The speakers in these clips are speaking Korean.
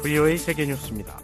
VOA 세계뉴스입니다.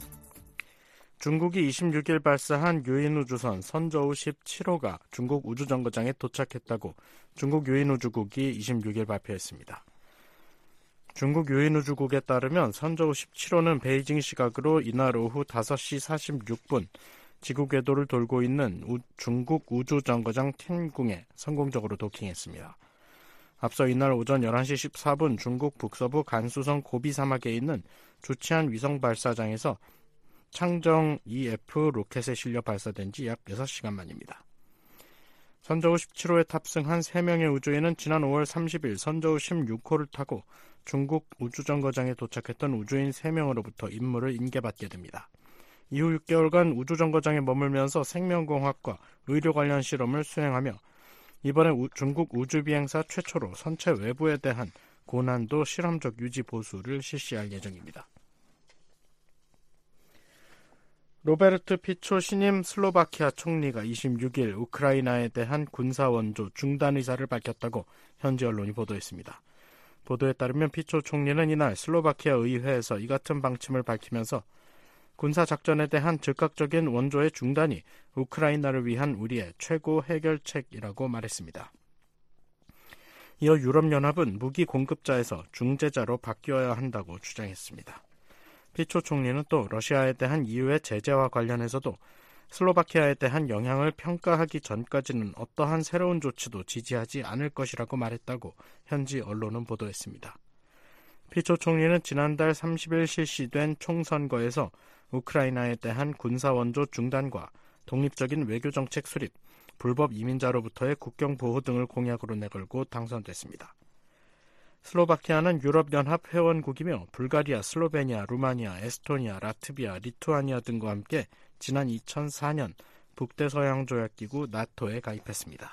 중국이 26일 발사한 유인우주선 선저우 17호가 중국 우주정거장에 도착했다고 중국 유인우주국이 26일 발표했습니다. 중국 유인우주국에 따르면 선저우 17호는 베이징 시각으로 이날 오후 5시 46분 지구 궤도를 돌고 있는 중국 우주정거장 텐궁에 성공적으로 도킹했습니다. 앞서 이날 오전 11시 14분 중국 북서부 간수성 고비 사막에 있는 주치안 위성 발사장에서 창정 EF 로켓에 실려 발사된 지 약 6시간 만입니다. 선저우 17호에 탑승한 3명의 우주인은 지난 5월 30일 선저우 16호를 타고 중국 우주정거장에 도착했던 우주인 3명으로부터 임무를 인계받게 됩니다. 이후 6개월간 우주정거장에 머물면서 생명공학과 의료 관련 실험을 수행하며 이번에 중국 우주비행사 최초로 선체 외부에 대한 고난도 실험적 유지 보수를 실시할 예정입니다. 로베르트 피초 신임 슬로바키아 총리가 26일 우크라이나에 대한 군사 원조 중단 의사를 밝혔다고 현지 언론이 보도했습니다. 보도에 따르면 피초 총리는 이날 슬로바키아 의회에서 이 같은 방침을 밝히면서 군사작전에 대한 즉각적인 원조의 중단이 우크라이나를 위한 우리의 최고 해결책이라고 말했습니다. 이어 유럽연합은 무기 공급자에서 중재자로 바뀌어야 한다고 주장했습니다. 피초 총리는 또 러시아에 대한 EU의 제재와 관련해서도 슬로바키아에 대한 영향을 평가하기 전까지는 어떠한 새로운 조치도 지지하지 않을 것이라고 말했다고 현지 언론은 보도했습니다. 피초 총리는 지난달 30일 실시된 총선거에서 우크라이나에 대한 군사원조 중단과 독립적인 외교정책 수립, 불법 이민자로부터의 국경 보호 등을 공약으로 내걸고 당선됐습니다. 슬로바키아는 유럽연합 회원국이며 불가리아, 슬로베니아, 루마니아, 에스토니아, 라트비아, 리투아니아 등과 함께 지난 2004년 북대서양조약기구 나토에 가입했습니다.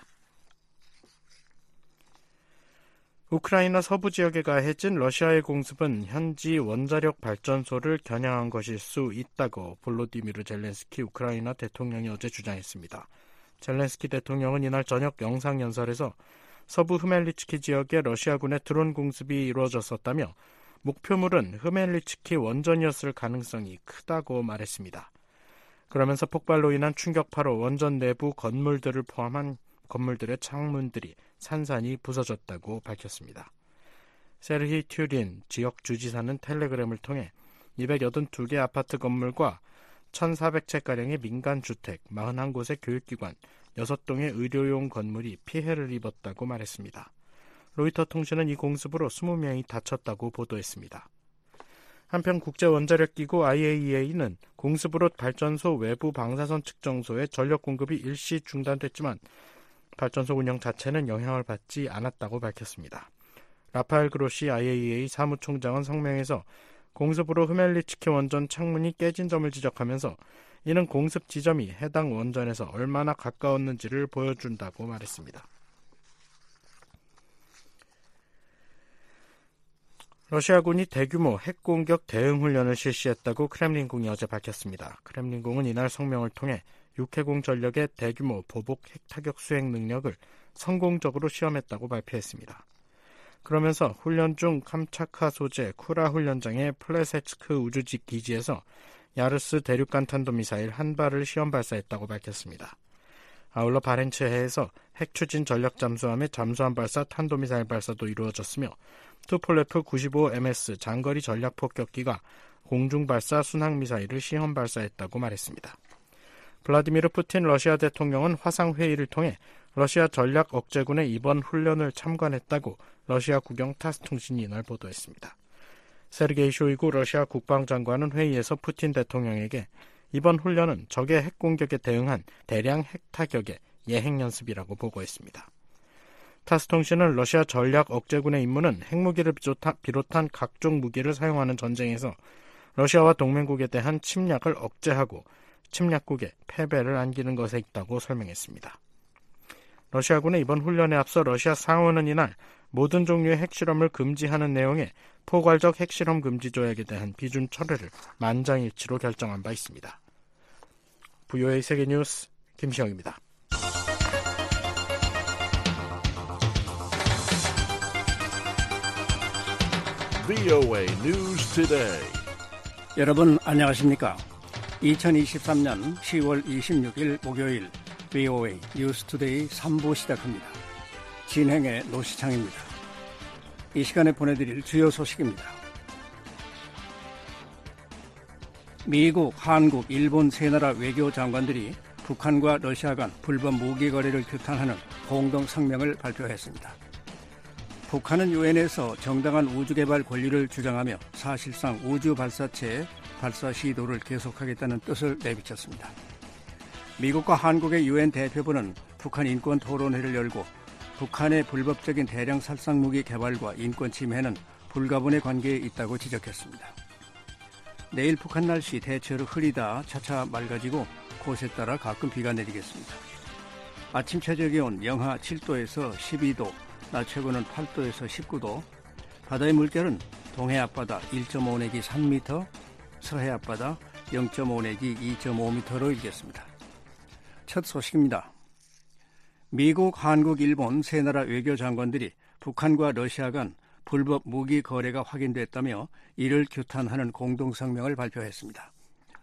우크라이나 서부 지역에 가해진 러시아의 공습은 현지 원자력 발전소를 겨냥한 것일 수 있다고 볼로디미르 젤렌스키 우크라이나 대통령이 어제 주장했습니다. 젤렌스키 대통령은 이날 저녁 영상연설에서 서부 흐멜리츠키 지역에 러시아군의 드론 공습이 이루어졌었다며 목표물은 흐멜리츠키 원전이었을 가능성이 크다고 말했습니다. 그러면서 폭발로 인한 충격파로 원전 내부 건물들을 포함한 건물들의 창문들이 산산이 부서졌다고 밝혔습니다. 세르히 튜린 지역 주지사는 텔레그램을 통해 282개 아파트 건물과 1,400채가량의 민간주택, 41곳의 교육기관, 6동의 의료용 건물이 피해를 입었다고 말했습니다. 로이터 통신은 이 공습으로 20명이 다쳤다고 보도했습니다. 한편 국제원자력기구 IAEA는 공습으로 발전소 외부 방사선 측정소의 전력 공급이 일시 중단됐지만 발전소 운영 자체는 영향을 받지 않았다고 밝혔습니다. 라파엘 그로시 IAEA 사무총장은 성명에서 공습으로 흐멜리츠키 원전 창문이 깨진 점을 지적하면서 이는 공습 지점이 해당 원전에서 얼마나 가까웠는지를 보여준다고 말했습니다. 러시아군이 대규모 핵공격 대응 훈련을 실시했다고 크렘린궁이 어제 밝혔습니다. 크렘린궁은 이날 성명을 통해 육해공 전력의 대규모 보복 핵타격 수행 능력을 성공적으로 시험했다고 발표했습니다. 그러면서 훈련 중 캄차카 소재 쿠라 훈련장의 플레세츠크 우주직 기지에서 야르스 대륙간 탄도미사일 한 발을 시험 발사했다고 밝혔습니다. 아울러 바렌츠해에서 핵추진 전력 잠수함의 잠수함 발사 탄도미사일 발사도 이루어졌으며 투폴레프 95MS 장거리 전략 폭격기가 공중 발사 순항미사일을 시험 발사했다고 말했습니다. 블라디미르 푸틴 러시아 대통령은 화상회의를 통해 러시아 전략 억제군의 이번 훈련을 참관했다고 러시아 국영 타스통신이 이날 보도했습니다. 세르게이 쇼이구 러시아 국방장관은 회의에서 푸틴 대통령에게 이번 훈련은 적의 핵공격에 대응한 대량 핵타격의 예행연습이라고 보고했습니다. 타스통신은 러시아 전략 억제군의 임무는 핵무기를 비롯한 각종 무기를 사용하는 전쟁에서 러시아와 동맹국에 대한 침략을 억제하고 침략국의 패배를 안기는 것에 있다고 설명했습니다. 러시아군의 이번 훈련에 앞서 러시아 상원은 이날 모든 종류의 핵실험을 금지하는 내용의 포괄적 핵실험 금지 조약에 대한 비준 철회를 만장일치로 결정한 바 있습니다. VOA 세계뉴스 김시영입니다. VOA News Today. 여러분 안녕하십니까? 2023년 10월 26일 목요일 VOA 뉴스투데이 3부 시작합니다. 진행의 노시창입니다. 이 시간에 보내드릴 주요 소식입니다. 미국, 한국, 일본 세 나라 외교장관들이 북한과 러시아 간 불법 무기 거래를 규탄하는 공동 성명을 발표했습니다. 북한은 유엔에서 정당한 우주개발 권리를 주장하며 사실상 우주 발사체의 발사 시도를 계속하겠다는 뜻을 내비쳤습니다. 미국과 한국의 유엔 대표부는 북한 인권 토론회를 열고 북한의 불법적인 대량 살상 무기 개발과 인권 침해는 불가분의 관계에 있다고 지적했습니다. 내일 북한 날씨 대체로 흐리다 차차 맑아지고 곳에 따라 가끔 비가 내리겠습니다. 아침 최저 기온 영하 7도에서 12도, 낮 최고는 8도에서 19도, 바다의 물결은 동해 앞바다 1.5 내기 3m, 서해 앞바다 0.5 내기 2.5m로 일겠습니다. 첫 소식입니다. 미국, 한국, 일본 세 나라 외교장관들이 북한과 러시아 간 불법 무기 거래가 확인됐다며 이를 규탄하는 공동성명을 발표했습니다.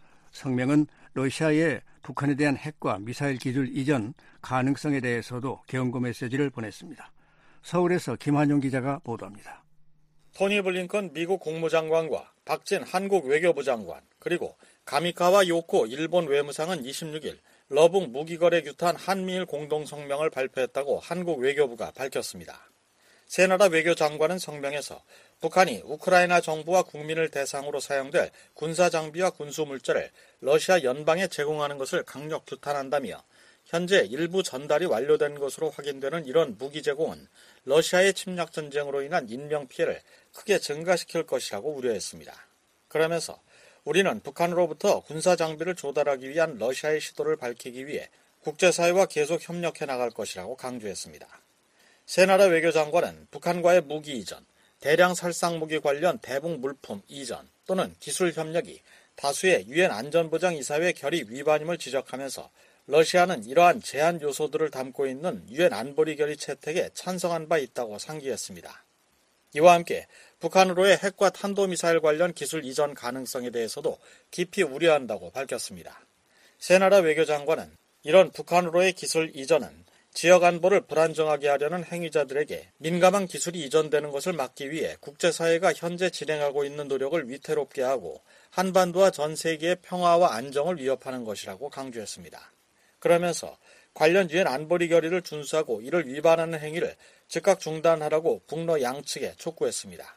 성명은 러시아의 북한에 대한 핵과 미사일 기술 이전 가능성에 대해서도 경고 메시지를 보냈습니다. 서울에서 김한용 기자가 보도합니다. 토니 블링컨 미국 국무장관과 박진 한국 외교부 장관, 그리고 가미카와 요코 일본 외무상은 26일 러북 무기거래 규탄 한미일 공동성명을 발표했다고 한국 외교부가 밝혔습니다. 세 나라 외교장관은 성명에서 북한이 우크라이나 정부와 국민을 대상으로 사용될 군사장비와 군수물자를 러시아 연방에 제공하는 것을 강력 규탄한다며 현재 일부 전달이 완료된 것으로 확인되는 이런 무기 제공은 러시아의 침략 전쟁으로 인한 인명피해를 크게 증가시킬 것이라고 우려했습니다. 그러면서 우리는 북한으로부터 군사장비를 조달하기 위한 러시아의 시도를 밝히기 위해 국제사회와 계속 협력해 나갈 것이라고 강조했습니다. 세 나라 외교장관은 북한과의 무기 이전, 대량 살상무기 관련 대북 물품 이전 또는 기술 협력이 다수의 유엔 안전보장이사회 결의 위반임을 지적하면서 러시아는 이러한 제한 요소들을 담고 있는 유엔 안보리 결의 채택에 찬성한 바 있다고 상기했습니다. 이와 함께 북한으로의 핵과 탄도미사일 관련 기술 이전 가능성에 대해서도 깊이 우려한다고 밝혔습니다. 세 나라 외교장관은 이런 북한으로의 기술 이전은 지역 안보를 불안정하게 하려는 행위자들에게 민감한 기술이 이전되는 것을 막기 위해 국제사회가 현재 진행하고 있는 노력을 위태롭게 하고 한반도와 전 세계의 평화와 안정을 위협하는 것이라고 강조했습니다. 그러면서 관련 유엔 안보리 결의를 준수하고 이를 위반하는 행위를 즉각 중단하라고 북러 양측에 촉구했습니다.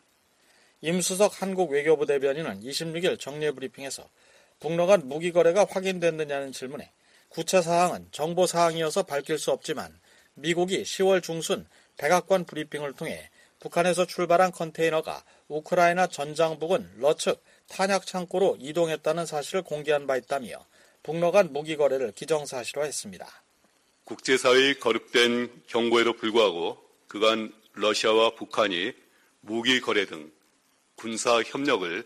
임수석 한국 외교부 대변인은 26일 정례 브리핑에서 북러 간 무기 거래가 확인됐느냐는 질문에 구체 사항은 정보 사항이어서 밝힐 수 없지만 미국이 10월 중순 백악관 브리핑을 통해 북한에서 출발한 컨테이너가 우크라이나 전장 부근 러측 탄약 창고로 이동했다는 사실을 공개한 바 있다며 북러 간 무기 거래를 기정사실화했습니다. 국제사회의 거듭된 경고에도 불구하고 그간 러시아와 북한이 무기 거래 등 군사 협력을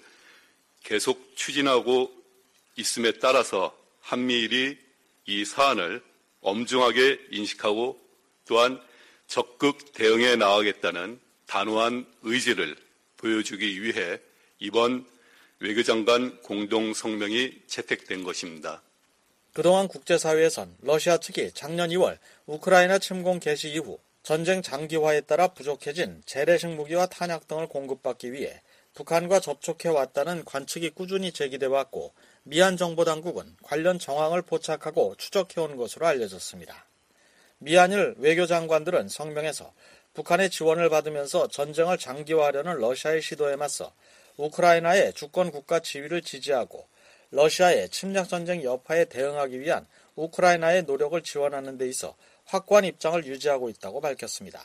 계속 추진하고 있음에 따라서 한미일이 이 사안을 엄중하게 인식하고 또한 적극 대응해 나가겠다는 단호한 의지를 보여주기 위해 이번 외교장관 공동성명이 채택된 것입니다. 그동안 국제사회에선 러시아 측이 작년 2월 우크라이나 침공 개시 이후 전쟁 장기화에 따라 부족해진 재래식 무기와 탄약 등을 공급받기 위해 북한과 접촉해왔다는 관측이 꾸준히 제기돼 왔고 미얀 정보당국은 관련 정황을 포착하고 추적해온 것으로 알려졌습니다. 미얀일 외교장관들은 성명에서 북한의 지원을 받으면서 전쟁을 장기화하려는 러시아의 시도에 맞서 우크라이나의 주권 국가 지위를 지지하고 러시아의 침략 전쟁 여파에 대응하기 위한 우크라이나의 노력을 지원하는 데 있어 확고한 입장을 유지하고 있다고 밝혔습니다.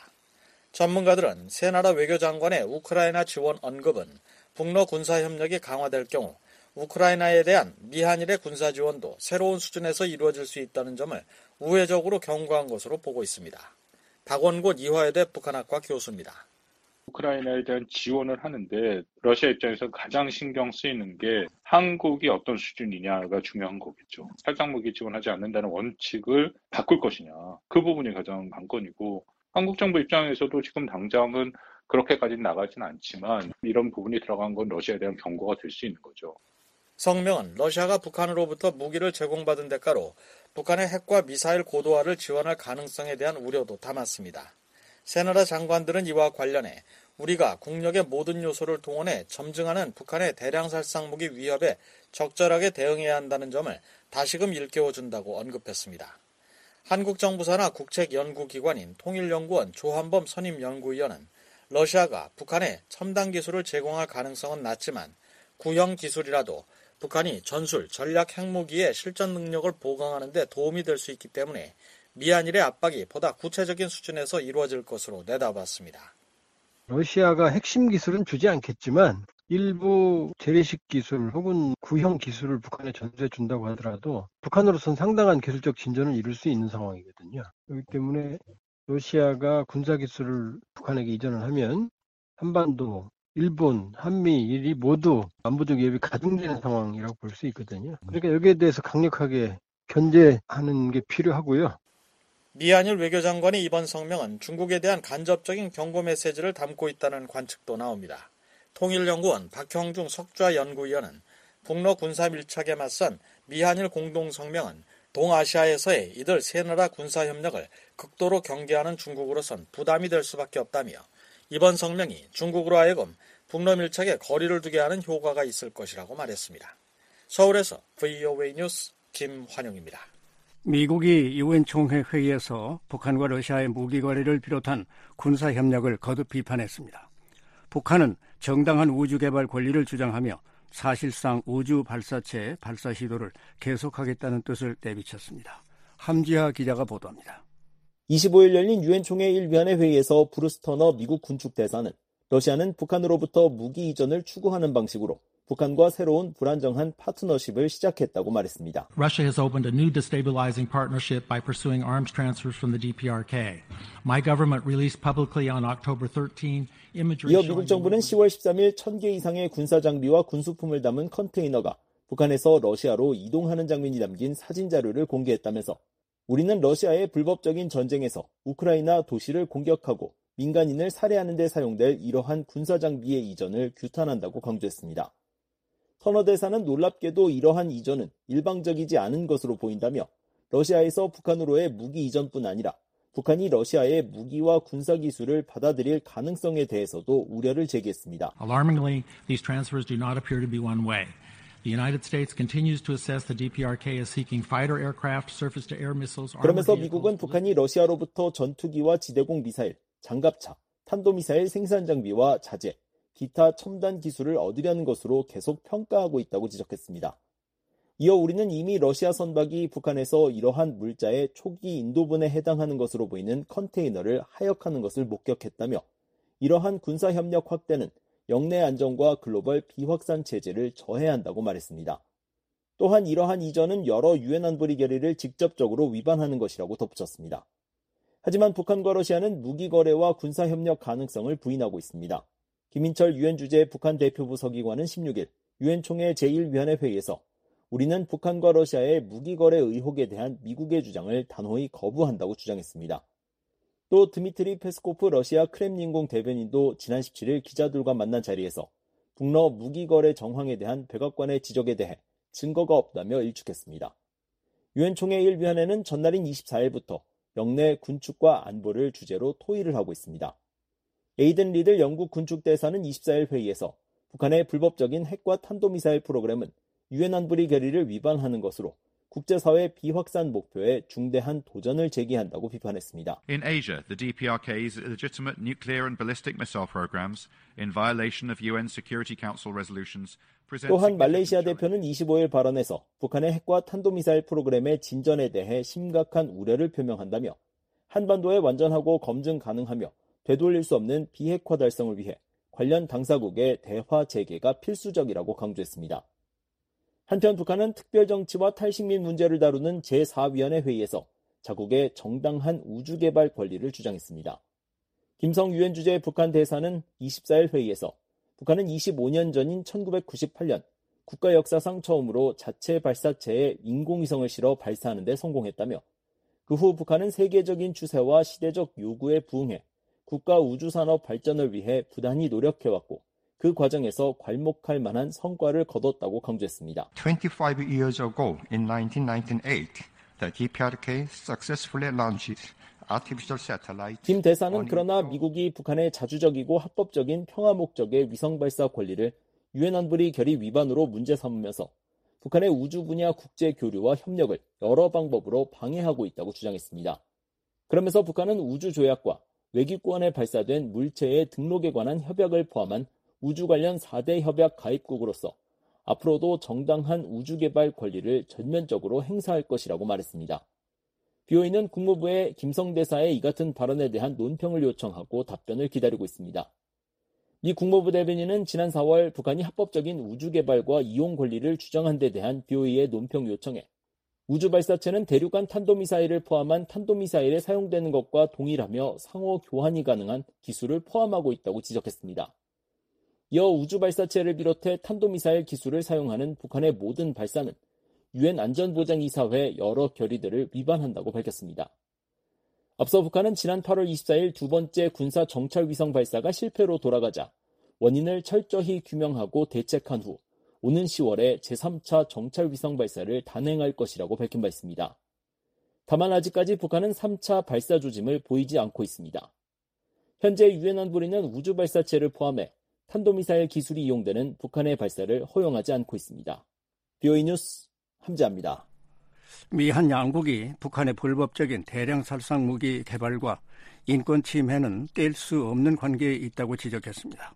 전문가들은 세 나라 외교장관의 우크라이나 지원 언급은 북러 군사협력이 강화될 경우 우크라이나에 대한 미한일의 군사 지원도 새로운 수준에서 이루어질 수 있다는 점을 우회적으로 경고한 것으로 보고 있습니다. 박원곤 이화여대 북한학과 교수입니다. 우크라이나에 대한 지원을 하는데 러시아 입장에서 가장 신경 쓰이는 게 한국이 어떤 수준이냐가 중요한 거겠죠. 살상무기 지원하지 않는다는 원칙을 바꿀 것이냐. 그 부분이 가장 관건이고 한국 정부 입장에서도 지금 당장은 그렇게까지 나가진 않지만 이런 부분이 들어간 건 러시아에 대한 경고가 될 수 있는 거죠. 성명은 러시아가 북한으로부터 무기를 제공받은 대가로 북한의 핵과 미사일 고도화를 지원할 가능성에 대한 우려도 담았습니다. 세 나라 장관들은 이와 관련해 우리가 국력의 모든 요소를 동원해 점증하는 북한의 대량 살상 무기 위협에 적절하게 대응해야 한다는 점을 다시금 일깨워준다고 언급했습니다. 한국 정부 산하 국책연구기관인 통일연구원 조한범 선임연구위원은 러시아가 북한에 첨단 기술을 제공할 가능성은 낮지만 구형 기술이라도 북한이 전술, 전략 핵무기의 실전 능력을 보강하는 데 도움이 될 수 있기 때문에 미한일의 압박이 보다 구체적인 수준에서 이루어질 것으로 내다봤습니다. 러시아가 핵심 기술은 주지 않겠지만 일부 재래식 기술 혹은 구형 기술을 북한에 전수해 준다고 하더라도 북한으로서는 상당한 기술적 진전을 이룰 수 있는 상황이거든요. 그렇기 때문에 러시아가 군사기술을 북한에게 이전을 하면 한반도, 일본, 한미일이 모두 안보적 위협이 가중되는 상황이라고 볼 수 있거든요. 그러니까 여기에 대해서 강력하게 견제하는 게 필요하고요. 미한일 외교장관의 이번 성명은 중국에 대한 간접적인 경고 메시지를 담고 있다는 관측도 나옵니다. 통일연구원 박형중 석좌연구위원은 북러 군사 밀착에 맞선 미한일 공동성명은 동아시아에서의 이들 세 나라 군사협력을 극도로 경계하는 중국으로선 부담이 될 수밖에 없다며 이번 성명이 중국으로 하여금 북러 밀착에 거리를 두게 하는 효과가 있을 것이라고 말했습니다. 서울에서 VOA 뉴스 김환용입니다. 미국이 유엔 총회 회의에서 북한과 러시아의 무기 거래를 비롯한 군사 협력을 거듭 비판했습니다. 북한은 정당한 우주 개발 권리를 주장하며 사실상 우주 발사체 발사 시도를 계속하겠다는 뜻을 내비쳤습니다. 함지하 기자가 보도합니다. 25일 열린 유엔 총회 1위원회 회의에서 브루스 터너 미국 군축 대사는 러시아는 북한으로부터 무기 이전을 추구하는 방식으로 북한과 새로운 불안정한 파트너십을 시작했다고 말했습니다. Russia has opened a new destabilizing partnership by pursuing arms transfers from the DPRK. My government released publicly on October 13 imagery. 이어 미국 정부는 10월 13일 1,000개 이상의 군사 장비와 군수품을 담은 컨테이너가 북한에서 러시아로 이동하는 장면이 담긴 사진 자료를 공개했다면서 우리는 러시아의 불법적인 전쟁에서 우크라이나 도시를 공격하고 민간인을 살해하는 데 사용될 이러한 군사 장비의 이전을 규탄한다고 강조했습니다. 터너 대사는 놀랍게도 이러한 이전은 일방적이지 않은 것으로 보인다며 러시아에서 북한으로의 무기 이전뿐 아니라 북한이 러시아의 무기와 군사 기술을 받아들일 가능성에 대해서도 우려를 제기했습니다. Alarmingly, these transfers do not appear to be one way. The United States continues to assess the DPRK as seeking fighter aircraft, surface-to-air missiles. 그러면서 미국은 북한이 러시아로부터 전투기와 지대공 미사일, 장갑차, 탄도미사일 생산 장비와 자재, 기타 첨단 기술을 얻으려는 것으로 계속 평가하고 있다고 지적했습니다. 이어 우리는 이미 러시아 선박이 북한에서 이러한 물자의 초기 인도분에 해당하는 것으로 보이는 컨테이너를 하역하는 것을 목격했다며 이러한 군사협력 확대는 영내 안정과 글로벌 비확산 체제를 저해야 한다고 말했습니다. 또한 이러한 이전은 여러 유엔 안보리 결의를 직접적으로 위반하는 것이라고 덧붙였습니다. 하지만 북한과 러시아는 무기 거래와 군사협력 가능성을 부인하고 있습니다. 김인철 유엔 주재 북한 대표부 서기관은 16일 유엔 총회 제1위원회 회의에서 우리는 북한과 러시아의 무기 거래 의혹에 대한 미국의 주장을 단호히 거부한다고 주장했습니다. 또 드미트리 페스코프 러시아 크렘린궁 대변인도 지난 17일 기자들과 만난 자리에서 북러 무기 거래 정황에 대한 백악관의 지적에 대해 증거가 없다며 일축했습니다. 유엔 총회 1위원회는 전날인 24일부터 영내 군축과 안보를 주제로 토의를 하고 있습니다. 에이든 리들 영국 군축 대사는 24일 회의에서 북한의 불법적인 핵과 탄도미사일 프로그램은 유엔 안보리 결의를 위반하는 것으로 국제사회 비확산 목표에 중대한 도전을 제기한다고 비판했습니다. In Asia, the DPRK's illegitimate nuclear and ballistic missile programs in violation of UN Security Council resolutions 또한 말레이시아 대표는 25일 발언에서 북한의 핵과 탄도미사일 프로그램의 진전에 대해 심각한 우려를 표명한다며 한반도에 완전하고 검증 가능하며 되돌릴 수 없는 비핵화 달성을 위해 관련 당사국의 대화 재개가 필수적이라고 강조했습니다. 한편 북한은 특별정치와 탈식민 문제를 다루는 제4위원회 회의에서 자국의 정당한 우주개발 권리를 주장했습니다. 김성 유엔 주재 북한 대사는 24일 회의에서 북한은 25년 전인 1998년 국가 역사상 처음으로 자체 발사체에 인공위성을 실어 발사하는 데 성공했다며 그 후 북한은 세계적인 추세와 시대적 요구에 부응해 국가 우주산업 발전을 위해 부단히 노력해왔고 그 과정에서 괄목할 만한 성과를 거뒀다고 강조했습니다. 25 years ago, in 1998, the DPRK successfully launched artificial satellite. 김 대사는 그러나 미국이 북한의 자주적이고 합법적인 평화 목적의 위성 발사 권리를 유엔 안보리 결의 위반으로 문제 삼으면서 북한의 우주 분야 국제 교류와 협력을 여러 방법으로 방해하고 있다고 주장했습니다. 그러면서 북한은 우주 조약과 외교권에 발사된 물체의 등록에 관한 협약을 포함한 우주 관련 4대 협약 가입국으로서 앞으로도 정당한 우주 개발 권리를 전면적으로 행사할 것이라고 말했습니다. BOE는 국무부에 김성 대사의 이 같은 발언에 대한 논평을 요청하고 답변을 기다리고 있습니다. 미 국무부 대변인은 지난 4월 북한이 합법적인 우주 개발과 이용 권리를 주장한 데 대한 BOE의 논평 요청에 우주 발사체는 대륙간 탄도미사일을 포함한 탄도미사일에 사용되는 것과 동일하며 상호 교환이 가능한 기술을 포함하고 있다고 지적했습니다. 이어 우주 발사체를 비롯해 탄도미사일 기술을 사용하는 북한의 모든 발사는 유엔 안전보장이사회 여러 결의들을 위반한다고 밝혔습니다. 앞서 북한은 지난 8월 24일 두 번째 군사 정찰 위성 발사가 실패로 돌아가자 원인을 철저히 규명하고 대책한 후 오는 10월에 제3차 정찰 위성 발사를 단행할 것이라고 밝힌 바 있습니다. 다만 아직까지 북한은 3차 발사 조짐을 보이지 않고 있습니다. 현재 유엔 안보리는 우주 발사체를 포함해 탄도미사일 기술이 이용되는 북한의 발사를 허용하지 않고 있습니다. BOE 뉴스 함재합니다. 미 한 양국이 북한의 불법적인 대량 살상 무기 개발과 인권 침해는 뗄 수 없는 관계에 있다고 지적했습니다.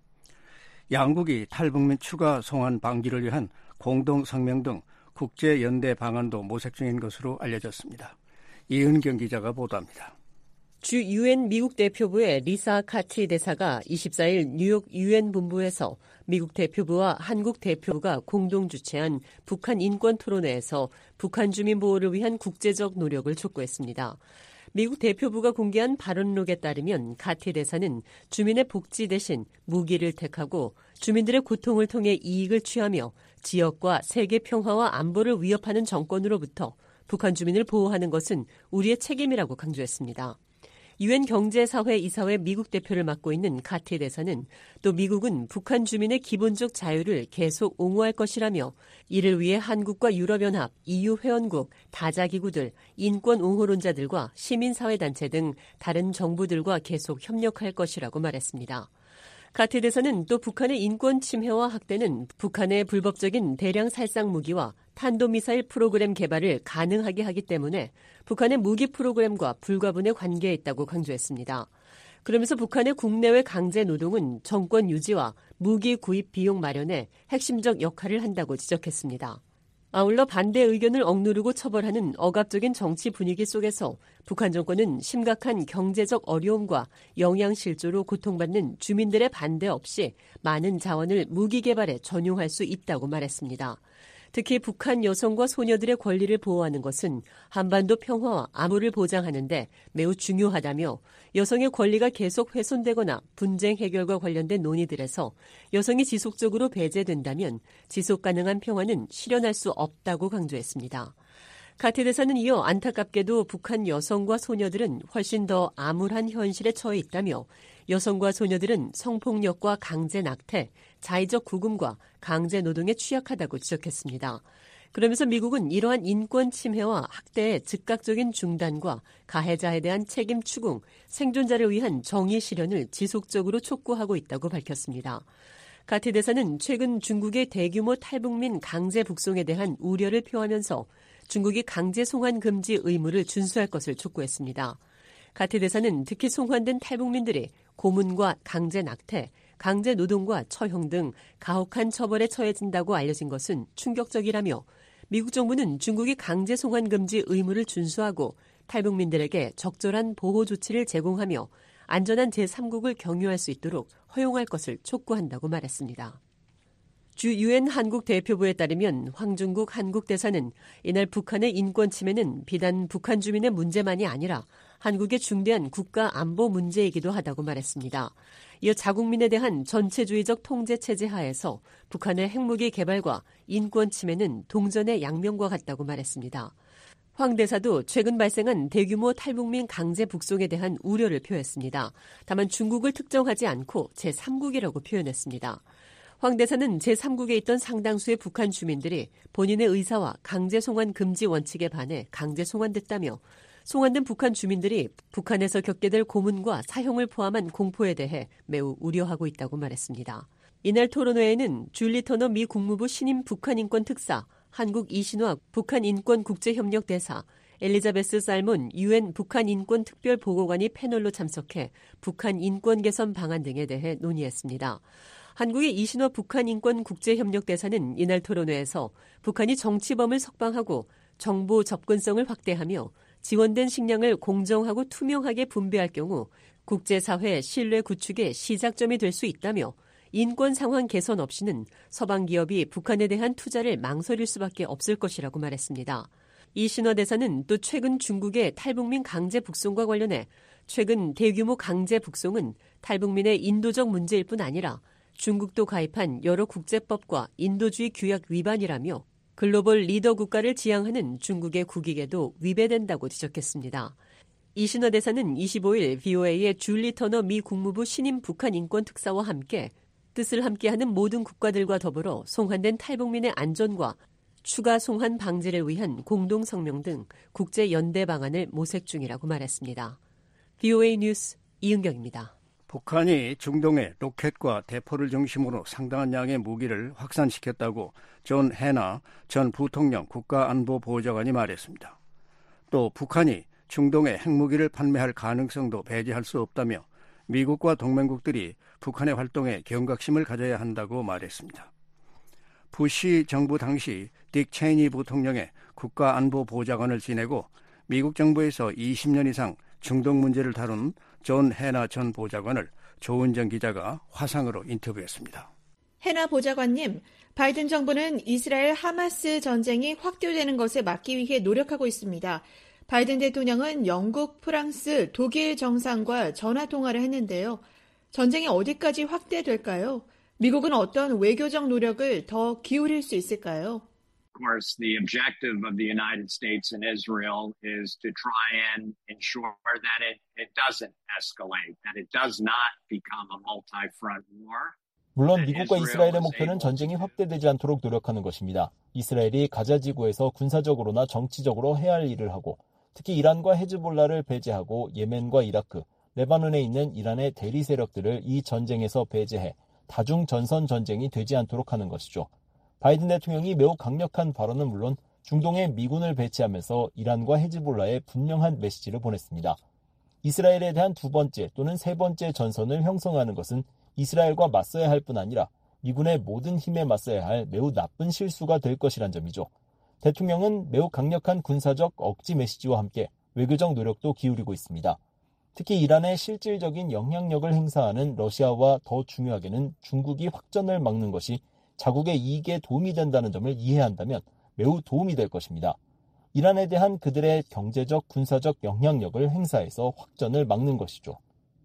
양국이 탈북민 추가 송환 방지를 위한 공동 성명 등 국제 연대 방안도 모색 중인 것으로 알려졌습니다. 이은경 기자가 보도합니다. 주 유엔 미국 대표부의 리사 카티 대사가 24일 뉴욕 유엔 본부에서 미국 대표부와 한국 대표부가 공동 주최한 북한 인권 토론회에서 북한 주민 보호를 위한 국제적 노력을 촉구했습니다. 미국 대표부가 공개한 발언록에 따르면 카티 대사는 주민의 복지 대신 무기를 택하고 주민들의 고통을 통해 이익을 취하며 지역과 세계 평화와 안보를 위협하는 정권으로부터 북한 주민을 보호하는 것은 우리의 책임이라고 강조했습니다. 유엔 경제사회 이사회 미국 대표를 맡고 있는 카티 대사는 또 미국은 북한 주민의 기본적 자유를 계속 옹호할 것이라며 이를 위해 한국과 유럽연합, EU 회원국, 다자기구들, 인권 옹호론자들과 시민사회단체 등 다른 정부들과 계속 협력할 것이라고 말했습니다. 카티 대사는 또 북한의 인권 침해와 학대는 북한의 불법적인 대량 살상 무기와 탄도미사일 프로그램 개발을 가능하게 하기 때문에 북한의 무기 프로그램과 불가분의 관계에 있다고 강조했습니다. 그러면서 북한의 국내외 강제 노동은 정권 유지와 무기 구입 비용 마련에 핵심적 역할을 한다고 지적했습니다. 아울러 반대 의견을 억누르고 처벌하는 억압적인 정치 분위기 속에서 북한 정권은 심각한 경제적 어려움과 영양실조로 고통받는 주민들의 반대 없이 많은 자원을 무기 개발에 전용할 수 있다고 말했습니다. 특히 북한 여성과 소녀들의 권리를 보호하는 것은 한반도 평화와 안보를 보장하는 데 매우 중요하다며 여성의 권리가 계속 훼손되거나 분쟁 해결과 관련된 논의들에서 여성이 지속적으로 배제된다면 지속 가능한 평화는 실현할 수 없다고 강조했습니다. 카티 대사는 이어 안타깝게도 북한 여성과 소녀들은 훨씬 더 암울한 현실에 처해 있다며 여성과 소녀들은 성폭력과 강제 낙태, 자의적 구금과 강제 노동에 취약하다고 지적했습니다. 그러면서 미국은 이러한 인권 침해와 학대의 즉각적인 중단과 가해자에 대한 책임 추궁, 생존자를 위한 정의 실현을 지속적으로 촉구하고 있다고 밝혔습니다. 카티 대사는 최근 중국의 대규모 탈북민 강제 북송에 대한 우려를 표하면서 중국이 강제 송환 금지 의무를 준수할 것을 촉구했습니다. 카티 대사는 특히 송환된 탈북민들이 고문과 강제 낙태, 강제 노동과 처형 등 가혹한 처벌에 처해진다고 알려진 것은 충격적이라며 미국 정부는 중국이 강제 송환 금지 의무를 준수하고 탈북민들에게 적절한 보호 조치를 제공하며 안전한 제3국을 경유할 수 있도록 허용할 것을 촉구한다고 말했습니다. 주 유엔 한국 대표부에 따르면 황중국 한국 대사는 이날 북한의 인권 침해는 비단 북한 주민의 문제만이 아니라 한국의 중대한 국가 안보 문제이기도 하다고 말했습니다. 이어 자국민에 대한 전체주의적 통제 체제 하에서 북한의 핵무기 개발과 인권 침해는 동전의 양면과 같다고 말했습니다. 황 대사도 최근 발생한 대규모 탈북민 강제 북송에 대한 우려를 표했습니다. 다만 중국을 특정하지 않고 제3국이라고 표현했습니다. 황 대사는 제3국에 있던 상당수의 북한 주민들이 본인의 의사와 강제 송환 금지 원칙에 반해 강제 송환됐다며 송환된 북한 주민들이 북한에서 겪게 될 고문과 사형을 포함한 공포에 대해 매우 우려하고 있다고 말했습니다. 이날 토론회에는 줄리 터너 미 국무부 신임 북한 인권 특사, 한국 이신화 북한 인권 국제협력 대사, 엘리자베스 살몬 UN 북한 인권 특별 보고관이 패널로 참석해 북한 인권 개선 방안 등에 대해 논의했습니다. 한국의 이신화 북한 인권 국제협력 대사는 이날 토론회에서 북한이 정치범을 석방하고 정보 접근성을 확대하며 지원된 식량을 공정하고 투명하게 분배할 경우 국제사회 신뢰 구축의 시작점이 될 수 있다며 인권 상황 개선 없이는 서방 기업이 북한에 대한 투자를 망설일 수밖에 없을 것이라고 말했습니다. 이신화 대사는 또 최근 중국의 탈북민 강제 북송과 관련해 최근 대규모 강제 북송은 탈북민의 인도적 문제일 뿐 아니라 중국도 가입한 여러 국제법과 인도주의 규약 위반이라며 글로벌 리더 국가를 지향하는 중국의 국익에도 위배된다고 지적했습니다. 이신화 대사는 25일 VOA의 줄리 터너 미 국무부 신임 북한 인권 특사와 함께 뜻을 함께하는 모든 국가들과 더불어 송환된 탈북민의 안전과 추가 송환 방지를 위한 공동 성명 등 국제 연대 방안을 모색 중이라고 말했습니다. VOA 뉴스 이은경입니다. 북한이 중동에 로켓과 대포를 중심으로 상당한 양의 무기를 확산시켰다고 존 해나 전 부통령 국가안보보좌관이 말했습니다. 또 북한이 중동에 핵무기를 판매할 가능성도 배제할 수 없다며 미국과 동맹국들이 북한의 활동에 경각심을 가져야 한다고 말했습니다. 부시 정부 당시 딕 체이니 부통령의 국가안보보좌관을 지내고 미국 정부에서 20년 이상 중동 문제를 다룬 존 해나 전 보좌관을 조은정 기자가 화상으로 인터뷰했습니다. 해나 보좌관님, 바이든 정부는 이스라엘 하마스 전쟁이 확대되는 것에 막기 위해 노력하고 있습니다. 바이든 대통령은 영국, 프랑스, 독일 정상과 전화 통화를 했는데요. 전쟁이 어디까지 확대될까요? 미국은 어떤 외교적 노력을 더 기울일 수 있을까요? Of course, the objective of the United States and Israel is to try and ensure that it doesn't escalate, that it does not become a multi-front war. 물론 미국과 이스라엘의 목표는 전쟁이 확대되지 않도록 노력하는 것입니다. 이스라엘이 가자 지구에서 군사적으로나 정치적으로 해야 할 일을 하고 특히 이란과 헤즈볼라를 배제하고 예멘과 이라크, 레바논에 있는 이란의 대리 세력들을 이 전쟁에서 배제해 다중 전선 전쟁이 되지 않도록 하는 것이죠. 바이든 대통령이 매우 강력한 발언은 물론 중동에 미군을 배치하면서 이란과 헤즈볼라에 분명한 메시지를 보냈습니다. 이스라엘에 대한 두 번째 또는 세 번째 전선을 형성하는 것은 이스라엘과 맞서야 할 뿐 아니라 미군의 모든 힘에 맞서야 할 매우 나쁜 실수가 될 것이란 점이죠. 대통령은 매우 강력한 군사적 억지 메시지와 함께 외교적 노력도 기울이고 있습니다. 특히 이란의 실질적인 영향력을 행사하는 러시아와 더 중요하게는 중국이 확전을 막는 것이 자국의 이익에 도움이 된다는 점을 이해한다면 매우 도움이 될 것입니다. 이란에 대한 그들의 경제적, 군사적 영향력을 행사해서 확전을 막는 것이죠.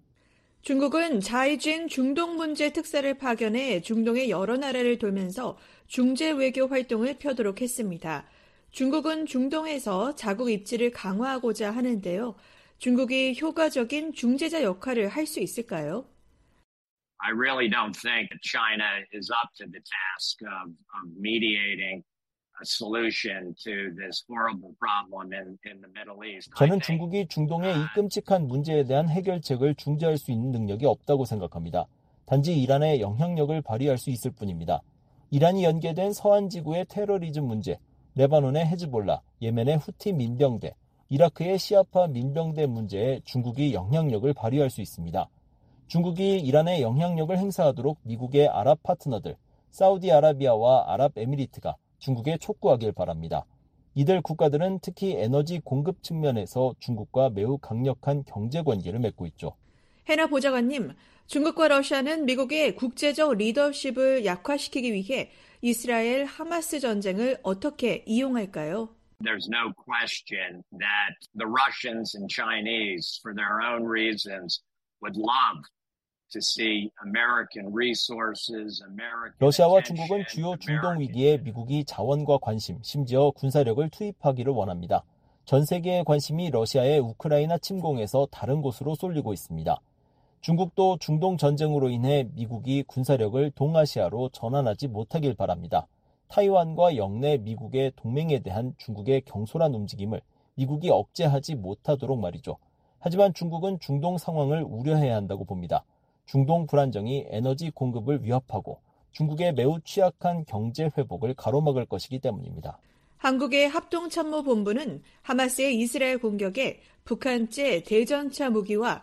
중국은 자이쥔 중동 문제 특사를 파견해 중동의 여러 나라를 돌면서 중재 외교 활동을 펴도록 했습니다. 중국은 중동에서 자국 입지를 강화하고자 하는데요. 중국이 효과적인 중재자 역할을 할 수 있을까요? I really don't think that China is up to the task of mediating a solution to this horrible problem in the Middle East. 저는 중국이 중동의 이 끔찍한 문제에 대한 해결책을 중재할 수 있는 능력이 없다고 생각합니다. 단지 이란의 영향력을 발휘할 수 있을 뿐입니다. 이란이 연계된 서한 지구의 테러리즘 문제, 레바논의 헤즈볼라, 예멘의 후티 민병대, 이라크의 시아파 민병대 문제에 중국이 영향력을 발휘할 수 있습니다. 중국이 이란의 영향력을 행사하도록 미국의 아랍 파트너들, 사우디아라비아와 아랍에미리트가 중국에 촉구하길 바랍니다. 이들 국가들은 특히 에너지 공급 측면에서 중국과 매우 강력한 경제 관계를 맺고 있죠. 해나 보좌관님, 중국과 러시아는 미국의 국제적 리더십을 약화시키기 위해 이스라엘 하마스 전쟁을 어떻게 이용할까요? There's no question that the Russians and Chinese, for their own reasons, would love to see American resources, American 러시아와 중국은 주요 중동 위기에 미국이 자원과 관심, 심지어 군사력을 투입하기를 원합니다. 전 세계의 관심이 러시아의 우크라이나 침공에서 다른 곳으로 쏠리고 있습니다. 중국도 중동 전쟁으로 인해 미국이 군사력을 동아시아로 전환하지 못하길 바랍니다. 타이완과 영내 미국의 동맹에 대한 중국의 경솔한 움직임을 미국이 억제하지 못하도록 말이죠. 하지만 중국은 중동 상황을 우려해야 한다고 봅니다. 중동 불안정이 에너지 공급을 위협하고 중국의 매우 취약한 경제 회복을 가로막을 것이기 때문입니다. 한국의 합동참모본부는 하마스의 이스라엘 공격에 북한제 대전차 무기와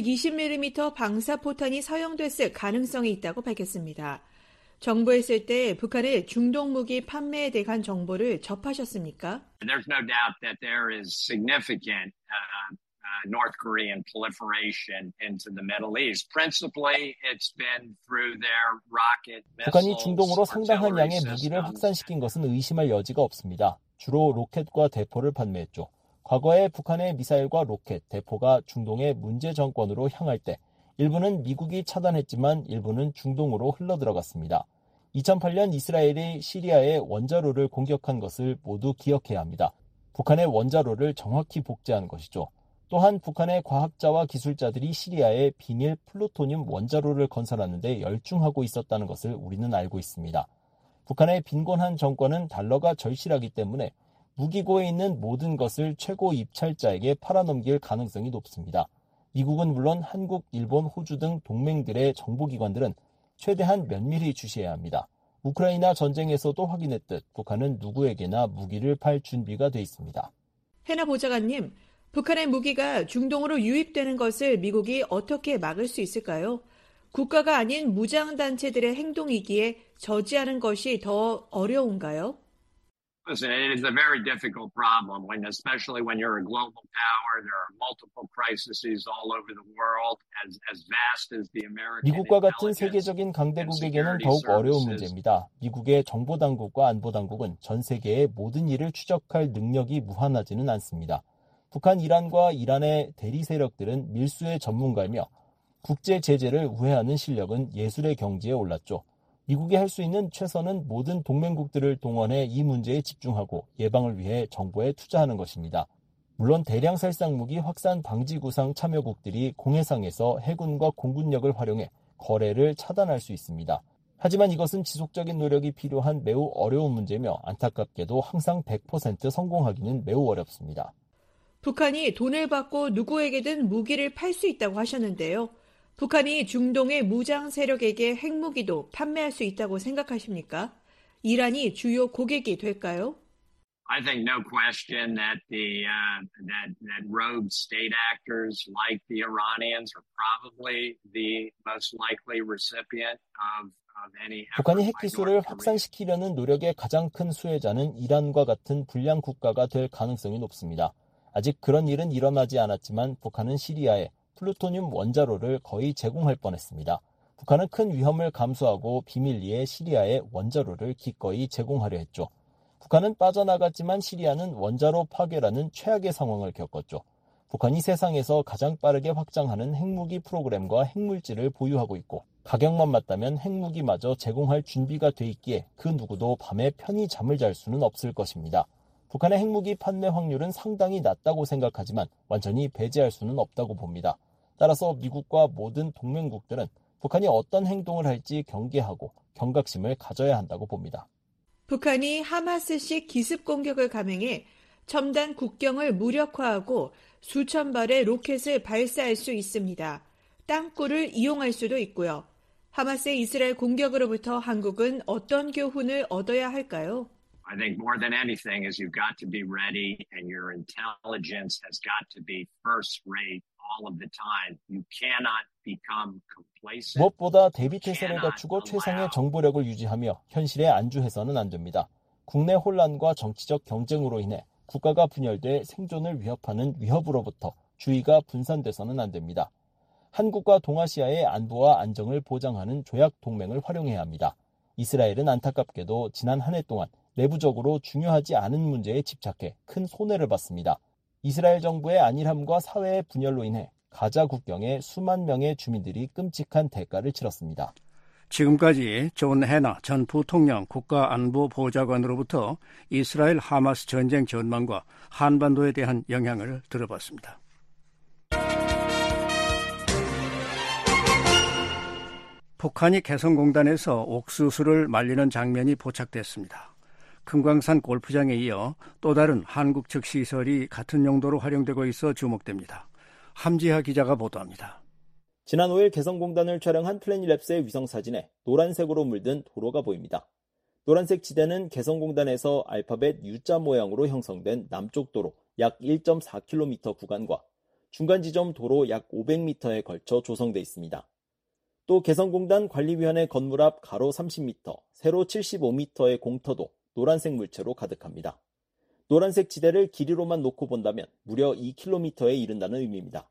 120mm 방사포탄이 사용됐을 가능성이 있다고 밝혔습니다. 정부에 쓸 때 북한의 중동 무기 판매에 대한 정보를 접하셨습니까? There's no doubt that there is significant North Korean proliferation into the Middle East. Principally, it's been through their rocket missiles. 북한이 중동으로 상당한 양의 무기를 확산시킨 것은 의심할 여지가 없습니다. 주로 로켓과 대포를 판매했죠. 과거에 북한의 미사일과 로켓, 대포가 중동의 문제 정권으로 향할 때 일부는 미국이 차단했지만 일부는 중동으로 흘러들어갔습니다. 2008년 이스라엘이 시리아의 원자로를 공격한 것을 모두 기억해야 합니다. 북한의 원자로를 정확히 복제한 것이죠. 또한 북한의 과학자와 기술자들이 시리아에 비밀 플루토늄 원자로를 건설하는 데 열중하고 있었다는 것을 우리는 알고 있습니다. 북한의 빈곤한 정권은 달러가 절실하기 때문에 무기고에 있는 모든 것을 최고 입찰자에게 팔아넘길 가능성이 높습니다. 미국은 물론 한국, 일본, 호주 등 동맹들의 정보기관들은 최대한 면밀히 주시해야 합니다. 우크라이나 전쟁에서도 확인했듯 북한은 누구에게나 무기를 팔 준비가 돼 있습니다. 해나 보좌관님, 북한의 무기가 중동으로 유입되는 것을 미국이 어떻게 막을 수 있을까요? 국가가 아닌 무장단체들의 행동이기에 저지하는 것이 더 어려운가요? Listen, it is a very difficult problem, especially when you're a global power. There are multiple crises all over the world, as vast as the American. 미국과 같은 세계적인 강대국에게는 더욱 어려운 문제입니다. 미국의 정보당국과 안보당국은 전 세계의 모든 일을 추적할 능력이 무한하지는 않습니다. 북한, 이란과 이란의 대리 세력들은 밀수의 전문가이며 국제 제재를 우회하는 실력은 예술의 경지에 올랐죠. 미국이 할 수 있는 최선은 모든 동맹국들을 동원해 이 문제에 집중하고 예방을 위해 정보에 투자하는 것입니다. 물론 대량 살상 무기 확산 방지 구상 참여국들이 공해상에서 해군과 공군력을 활용해 거래를 차단할 수 있습니다. 하지만 이것은 지속적인 노력이 필요한 매우 어려운 문제며 안타깝게도 항상 100% 성공하기는 매우 어렵습니다. 북한이 돈을 받고 누구에게든 무기를 팔 수 있다고 하셨는데요. 북한이 중동의 무장 세력에게 핵무기도 판매할 수 있다고 생각하십니까? 이란이 주요 고객이 될까요? I think no question that that rogue state actors like the Iranians are probably the most likely recipient of any. 북한이 핵기술을 확산시키려는 노력의 가장 큰 수혜자는 이란과 같은 불량 국가가 될 가능성이 높습니다. 아직 그런 일은 일어나지 않았지만 북한은 시리아에 플루토늄 원자로를 거의 제공할 뻔했습니다. 북한은 큰 위험을 감수하고 비밀리에 시리아에 원자로를 기꺼이 제공하려 했죠. 북한은 빠져나갔지만 시리아는 원자로 파괴라는 최악의 상황을 겪었죠. 북한이 세상에서 가장 빠르게 확장하는 핵무기 프로그램과 핵물질을 보유하고 있고 가격만 맞다면 핵무기마저 제공할 준비가 돼 있기에 그 누구도 밤에 편히 잠을 잘 수는 없을 것입니다. 북한의 핵무기 판매 확률은 상당히 낮다고 생각하지만 완전히 배제할 수는 없다고 봅니다. 따라서 미국과 모든 동맹국들은 북한이 어떤 행동을 할지 경계하고 경각심을 가져야 한다고 봅니다. 북한이 하마스식 기습 공격을 감행해 첨단 국경을 무력화하고 수천 발의 로켓을 발사할 수 있습니다. 땅굴을 이용할 수도 있고요. 하마스의 이스라엘 공격으로부터 한국은 어떤 교훈을 얻어야 할까요? I think more than anything is you've got to be ready and your intelligence has got to be first rate all of the time. You cannot become complacent. 무엇보다 대비태세를 갖추고 최상의 정보력을 유지하며 현실에 안주해서는 안 됩니다. 국내 혼란과 정치적 경쟁으로 인해 국가가 분열돼 생존을 위협하는 위협으로부터 주의가 분산돼서는 안 됩니다. 한국과 동아시아의 안보와 안정을 보장하는 조약 동맹을 활용해야 합니다. 이스라엘은 안타깝게도 지난 한 해 동안 내부적으로 중요하지 않은 문제에 집착해 큰 손해를 봤습니다. 이스라엘 정부의 안일함과 사회의 분열로 인해 가자 국경에 수만 명의 주민들이 끔찍한 대가를 치렀습니다. 지금까지 존 해나 전 부통령 국가안보보좌관으로부터 이스라엘 하마스 전쟁 전망과 한반도에 대한 영향을 들어봤습니다. 북한이 개성공단에서 옥수수를 말리는 장면이 포착됐습니다. 금강산 골프장에 이어 또 다른 한국 측 시설이 같은 용도로 활용되고 있어 주목됩니다. 함지하 기자가 보도합니다. 지난 5일 개성공단을 촬영한 플래닛랩스의 위성사진에 노란색으로 물든 도로가 보입니다. 노란색 지대는 개성공단에서 알파벳 U자 모양으로 형성된 남쪽 도로 약 1.4km 구간과 중간 지점 도로 약 500m에 걸쳐 조성돼 있습니다. 또 개성공단 관리위원회 건물 앞 가로 30m, 세로 75m의 공터도 노란색 물체로 가득합니다. 노란색 지대를 길이로만 놓고 본다면 무려 2km에 이른다는 의미입니다.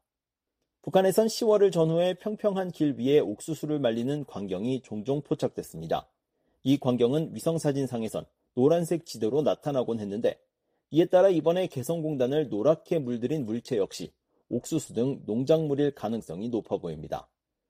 북한에선 10월을 전후해 평평한 길 위에 옥수수를 말리는 광경이 종종 포착됐습니다. 이 광경은 위성사진상에선 노란색 지대로 나타나곤 했는데 이에 따라 이번에 개성공단을 노랗게 물들인 물체 역시 옥수수 등 농작물일 가능성이 높아 보입니다.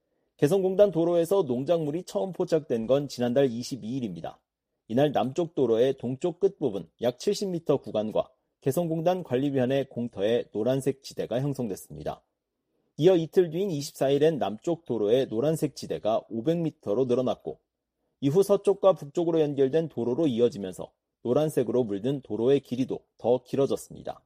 개성공단 도로에서 농작물이 처음 포착된 건 지난달 22일입니다. 이날 남쪽 도로의 동쪽 끝부분 약 70m 구간과 개성공단 관리위원회 공터에 노란색 지대가 형성됐습니다. 이어 이틀 뒤인 24일엔 남쪽 도로의 노란색 지대가 500m로 늘어났고 이후 서쪽과 북쪽으로 연결된 도로로 이어지면서 노란색으로 물든 도로의 길이도 더 길어졌습니다.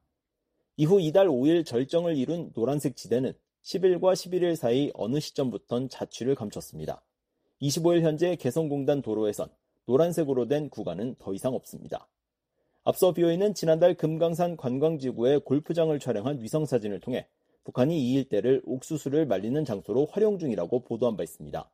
이후 이달 5일 절정을 이룬 노란색 지대는 10일과 11일 사이 어느 시점부턴 자취를 감췄습니다. 25일 현재 개성공단 도로에선 노란색으로 된 구간은 더 이상 없습니다. 앞서 BOA는 지난달 금강산 관광지구의 골프장을 촬영한 위성사진을 통해 북한이 이 일대를 옥수수를 말리는 장소로 활용 중이라고 보도한 바 있습니다.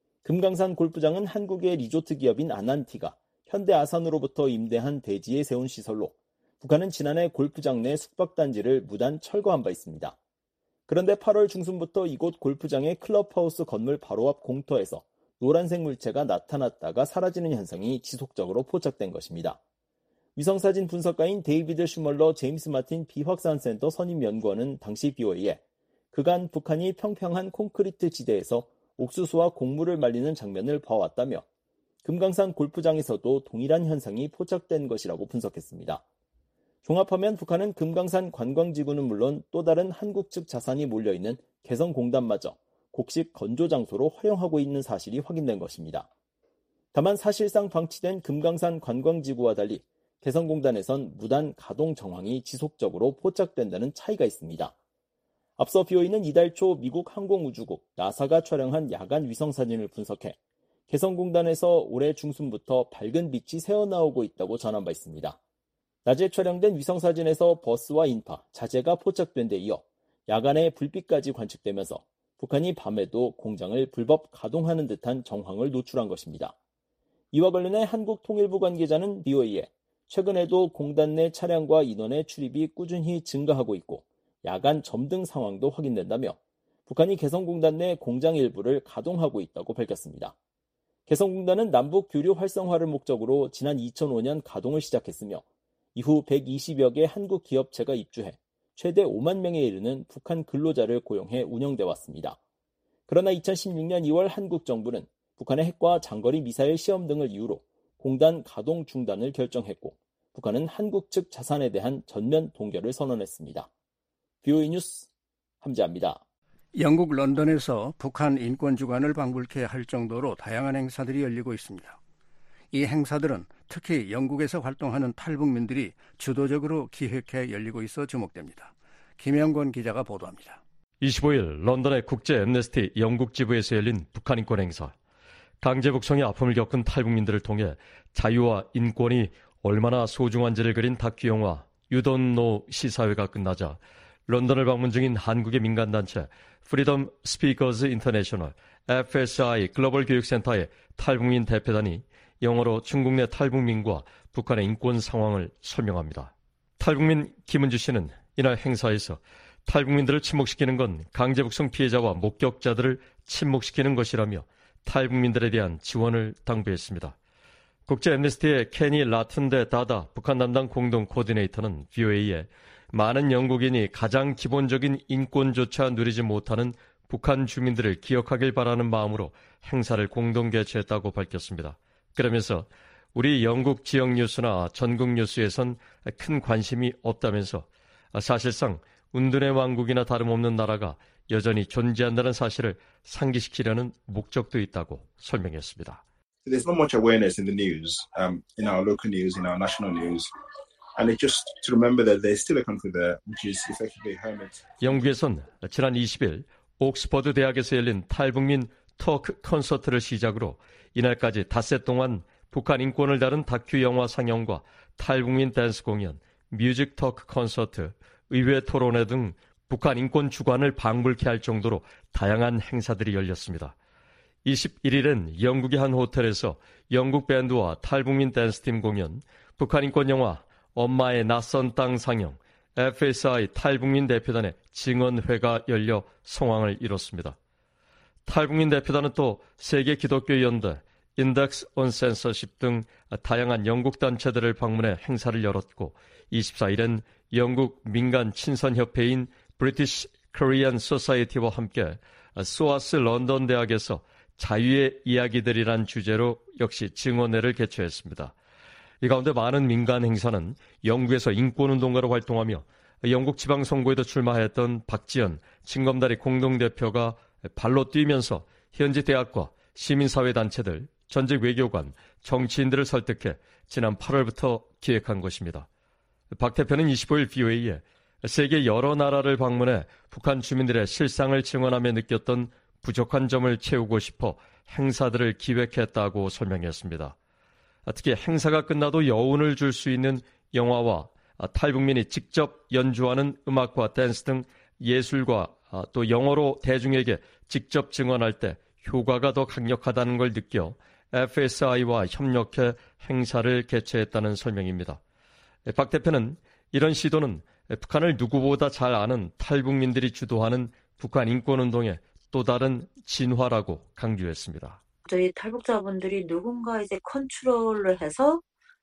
금강산 골프장은 한국의 리조트 기업인 아난티가 현대 아산으로부터 임대한 대지에 세운 시설로 북한은 지난해 골프장 내 숙박단지를 무단 철거한 바 있습니다. 그런데 8월 중순부터 이곳 골프장의 클럽하우스 건물 바로 앞 공터에서 노란색 물체가 나타났다가 사라지는 현상이 지속적으로 포착된 것입니다. 위성사진 분석가인 데이비드 슈멀러 제임스 마틴 비확산센터 선임 연구원은 당시 BOA에 그간 북한이 평평한 콘크리트 지대에서 옥수수와 곡물을 말리는 장면을 봐왔다며 금강산 골프장에서도 동일한 현상이 포착된 것이라고 분석했습니다. 종합하면 북한은 금강산 관광지구는 물론 또 다른 한국 측 자산이 몰려있는 개성공단마저 곡식 건조 장소로 활용하고 있는 사실이 확인된 것입니다. 다만 사실상 방치된 금강산 관광지구와 달리 개성공단에선 무단 가동 정황이 지속적으로 포착된다는 차이가 있습니다. 앞서 BOA는 이달 초 미국 항공우주국 나사가 촬영한 야간 위성사진을 분석해 개성공단에서 올해 중순부터 밝은 빛이 새어나오고 있다고 전한 바 있습니다. 낮에 촬영된 위성사진에서 버스와 인파, 자재가 포착된 데 이어 야간에 불빛까지 관측되면서 북한이 밤에도 공장을 불법 가동하는 듯한 정황을 노출한 것입니다. 이와 관련해 한국통일부 관계자는 BOA에 최근에도 공단 내 차량과 인원의 출입이 꾸준히 증가하고 있고 야간 점등 상황도 확인된다며 북한이 개성공단 내 공장 일부를 가동하고 있다고 밝혔습니다. 개성공단은 남북 교류 활성화를 목적으로 지난 2005년 가동을 시작했으며 이후 120여 개 한국 기업체가 입주해 최대 5만 명에 이르는 북한 근로자를 고용해 운영돼 왔습니다. 그러나 2016년 2월 한국 정부는 북한의 핵과 장거리 미사일 시험 등을 이유로 공단 가동 중단을 결정했고 북한은 한국 측 자산에 대한 전면 동결을 선언했습니다. BOA 뉴스 함지아입니다. 영국 런던에서 북한 인권주간을 방불케 할 정도로 다양한 행사들이 열리고 있습니다. 이 행사들은 특히 영국에서 활동하는 탈북민들이 주도적으로 기획해 열리고 있어 주목됩니다. 김영권 기자가 보도합니다. 25일 런던의 국제 엠네스티 영국 지부에서 열린 북한 인권 행사. 강제 북송의 아픔을 겪은 탈북민들을 통해 자유와 인권이 얼마나 소중한지를 그린 다큐 영화 You Don't Know 시사회가 끝나자 런던을 방문 중인 한국의 민간단체 프리덤 스피커즈 인터내셔널 FSI 글로벌 교육센터의 탈북민 대표단이 영어로 중국 내 탈북민과 북한의 인권 상황을 설명합니다. 탈북민 김은주 씨는 이날 행사에서 탈북민들을 침묵시키는 건 강제 북송 피해자와 목격자들을 침묵시키는 것이라며 탈북민들에 대한 지원을 당부했습니다. 국제 엠네스티의 케니 라튼데 다다 북한 담당 공동 코디네이터는 BOA에 많은 영국인이 가장 기본적인 인권조차 누리지 못하는 북한 주민들을 기억하길 바라는 마음으로 행사를 공동 개최했다고 밝혔습니다. 그러면서 우리 영국 지역 뉴스나 전국 뉴스에선 큰 관심이 없다면서 사실상 운둔의 왕국이나 다름없는 나라가 여전히 존재한다는 사실을 상기시키려는 목적도 있다고 설명했습니다. There's not much awareness in the news, in our local news, in our national news. And it's just to remember that there's still a country there, which is effectively hermit. 영국에선 지난 20일 옥스퍼드 대학에서 열린 탈북민 토크 콘서트를 시작으로 이날까지 닷새 동안 북한 인권을 다룬 다큐 영화 상영과 탈북민 댄스 공연, 뮤직 토크 콘서트, 의회 토론회 등 북한 인권 주관을 방불케 할 정도로 다양한 행사들이 열렸습니다. 21일엔 영국의 한 호텔에서 영국 밴드와 탈북민 댄스팀 공연, 북한 인권 영화 엄마의 낯선 땅 상영, FSI 탈북민 대표단의 증언회가 열려 성황을 이뤘습니다. 탈북민 대표단은 또 세계 기독교 연대, 인덱스 온 센서십 등 다양한 영국 단체들을 방문해 행사를 열었고 24일엔 영국 민간 친선협회인 브리티시 코리안 소사이티와 함께 소아스 런던 대학에서 자유의 이야기들이란 주제로 역시 증언회를 개최했습니다. 이 가운데 많은 민간 행사는 영국에서 인권운동가로 활동하며 영국 지방선거에도 출마했던 박지연 친검다리 공동대표가 발로 뛰면서 현지 대학과 시민사회단체들, 전직 외교관, 정치인들을 설득해 지난 8월부터 기획한 것입니다. 박 대표는 25일 BOA에 세계 여러 나라를 방문해 북한 주민들의 실상을 증언하며 느꼈던 부족한 점을 채우고 싶어 행사들을 기획했다고 설명했습니다. 특히 행사가 끝나도 여운을 줄 수 있는 영화와 탈북민이 직접 연주하는 음악과 댄스 등 예술과 또 영어로 대중에게 직접 증언할 때 효과가 더 강력하다는 걸 느껴 FSI와 협력해 행사를 개최했다는 설명입니다. 박 대표는 이런 시도는 북한을 누구보다 잘 아는 탈북민들이 주도하는 북한 인권운동의 또 다른 진화라고 강조했습니다. 저희 탈북자분들이 누군가 이제 컨트롤을 해서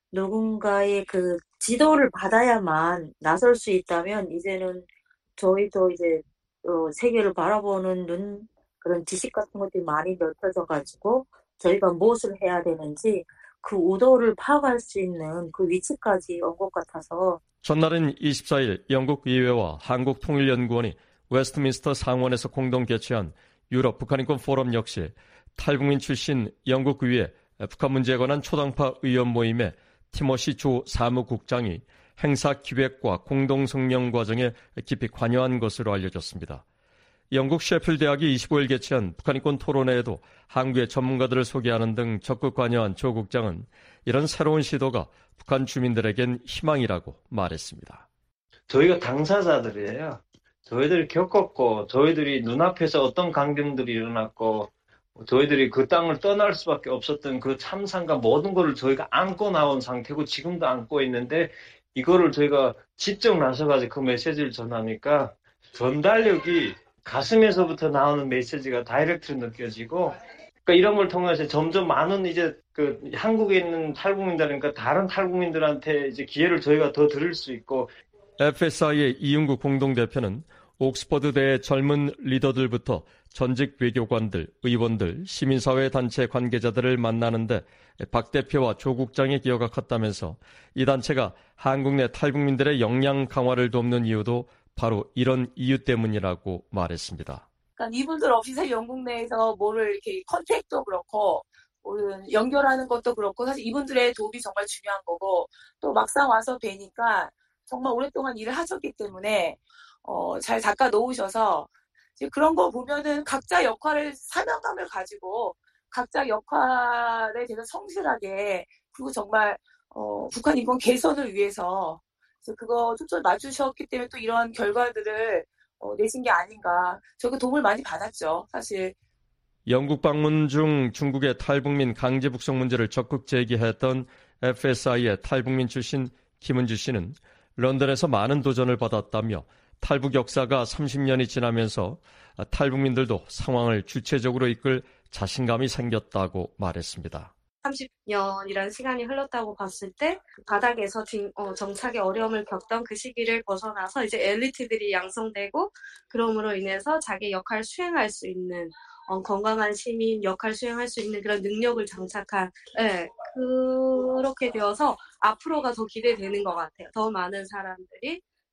누군가의 그 지도를 받아야만 나설 수 있다면 이제는 저희도 이제 세계를 바라보는 눈 그런 지식 같은 것들이 많이 넓혀져 가지고 저희가 무엇을 해야 되는지 그 우도를 파악할 수 있는 그 위치까지 온 것 같아서 전날은 24일 영국 의회와 한국통일연구원이 웨스트민스터 상원에서 공동 개최한 유럽 북한인권 포럼 역시 탈북민 출신 영국 의회 북한 문제에 관한 초당파 의원 모임에 티머시 조 사무국장이 행사 기획과 공동 성명 과정에 깊이 관여한 것으로 알려졌습니다. 영국 셰필 대학이 25일 개최한 북한인권 토론회에도 한국의 전문가들을 소개하는 등 적극 관여한 조 국장은 이런 새로운 시도가 북한 주민들에겐 희망이라고 말했습니다. 저희가 당사자들이에요. 저희들이 겪었고 저희들이 눈앞에서 어떤 강경들이 일어났고 저희들이 그 땅을 떠날 수밖에 없었던 그 참상과 모든 것을 저희가 안고 나온 상태고 지금도 안고 있는데 이거를 저희가 직접 나서가지고 그 메시지를 전하니까 전달력이 가슴에서부터 나오는 메시지가 다이렉트로 느껴지고 그러니까 이런 걸 통해서 점점 많은 이제 그 한국에 있는 탈북민들이니까 다른 탈북민들한테 이제 기회를 저희가 더 드릴 수 있고 FSI의 이윤구 공동대표는 옥스퍼드대의 젊은 리더들부터 전직 외교관들, 의원들, 시민사회 단체 관계자들을 만나는데 박 대표와 조 국장의 기여가 컸다면서 이 단체가 한국 내 탈북민들의 역량 강화를 돕는 이유도 바로 이런 이유 때문이라고 말했습니다. 그러니까 이분들 없이 사실 영국 내에서 뭐를 이렇게 컨택도 그렇고 연결하는 것도 그렇고 사실 이분들의 도움이 정말 중요한 거고 또 막상 와서 뵈니까 정말 오랫동안 일을 하셨기 때문에 잘 닦아 놓으셔서 그런 거 보면은 각자 역할을 사명감을 가지고 각자 역할에 대해서 성실하게 그리고 정말 북한 인권 개선을 위해서 그거 초점을 맞추셨기 때문에 또 이런 결과들을 내신 게 아닌가. 저거 도움을 많이 받았죠, 사실. 영국 방문 중 중국의 탈북민 강제 북송 문제를 적극 제기했던 FSI의 탈북민 출신 김은주 씨는 런던에서 많은 도전을 받았다며 탈북 역사가 30년이 지나면서 탈북민들도 상황을 주체적으로 이끌 자신감이 생겼다고 말했습니다. 30년이라는 시간이 흘렀다고 봤을 때 바닥에서 정착의 어려움을 겪던 그 시기를 벗어나서 이제 엘리트들이 양성되고 그럼으로 인해서 자기 역할을 수행할 수 있는 건강한 시민 역할 수행할 수 있는 그런 능력을 장착한 그렇게 되어서 앞으로가 더 기대되는 것 같아요. 더 많은 사람들이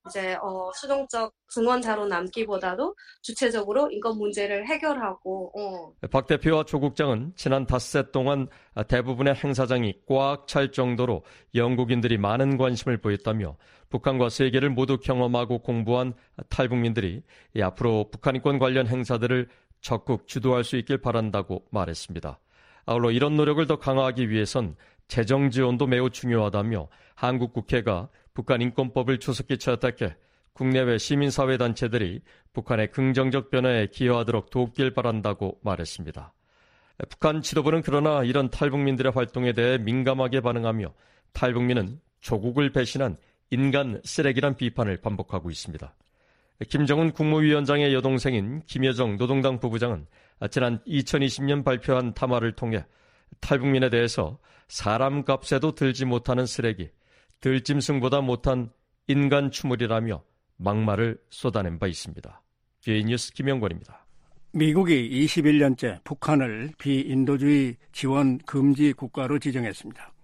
이제 수동적 증언자로 남기보다도 주체적으로 인권 문제를 해결하고. 박 대표와 조 국장은 지난 닷새 동안 대부분의 행사장이 꽉 찰 정도로 영국인들이 많은 관심을 보였다며 북한과 세계를 모두 경험하고 공부한 탈북민들이 앞으로 북한 인권 관련 행사들을 적극 주도할 수 있길 바란다고 말했습니다. 아울러 이런 노력을 더 강화하기 위해선 재정 지원도 매우 중요하다며 한국 국회가 북한 인권법을 조속히 채택해 국내외 시민사회단체들이 북한의 긍정적 변화에 기여하도록 돕길 바란다고 말했습니다. 북한 지도부는 그러나 이런 탈북민들의 활동에 대해 민감하게 반응하며 탈북민은 조국을 배신한 인간 쓰레기란 비판을 반복하고 있습니다. 김정은 국무위원장의 여동생인 김여정 노동당 부부장은 지난 2020년 발표한 담화를 통해 탈북민에 대해서 사람 값에도 들지 못하는 쓰레기, 들짐승보다 못한 인간 추물이라며 막말을 쏟아낸 바 있습니다. J뉴스 김영권입니다. 미국이 21년째 북한을 비인도주의 지원 금지 국가로 지정했습니다.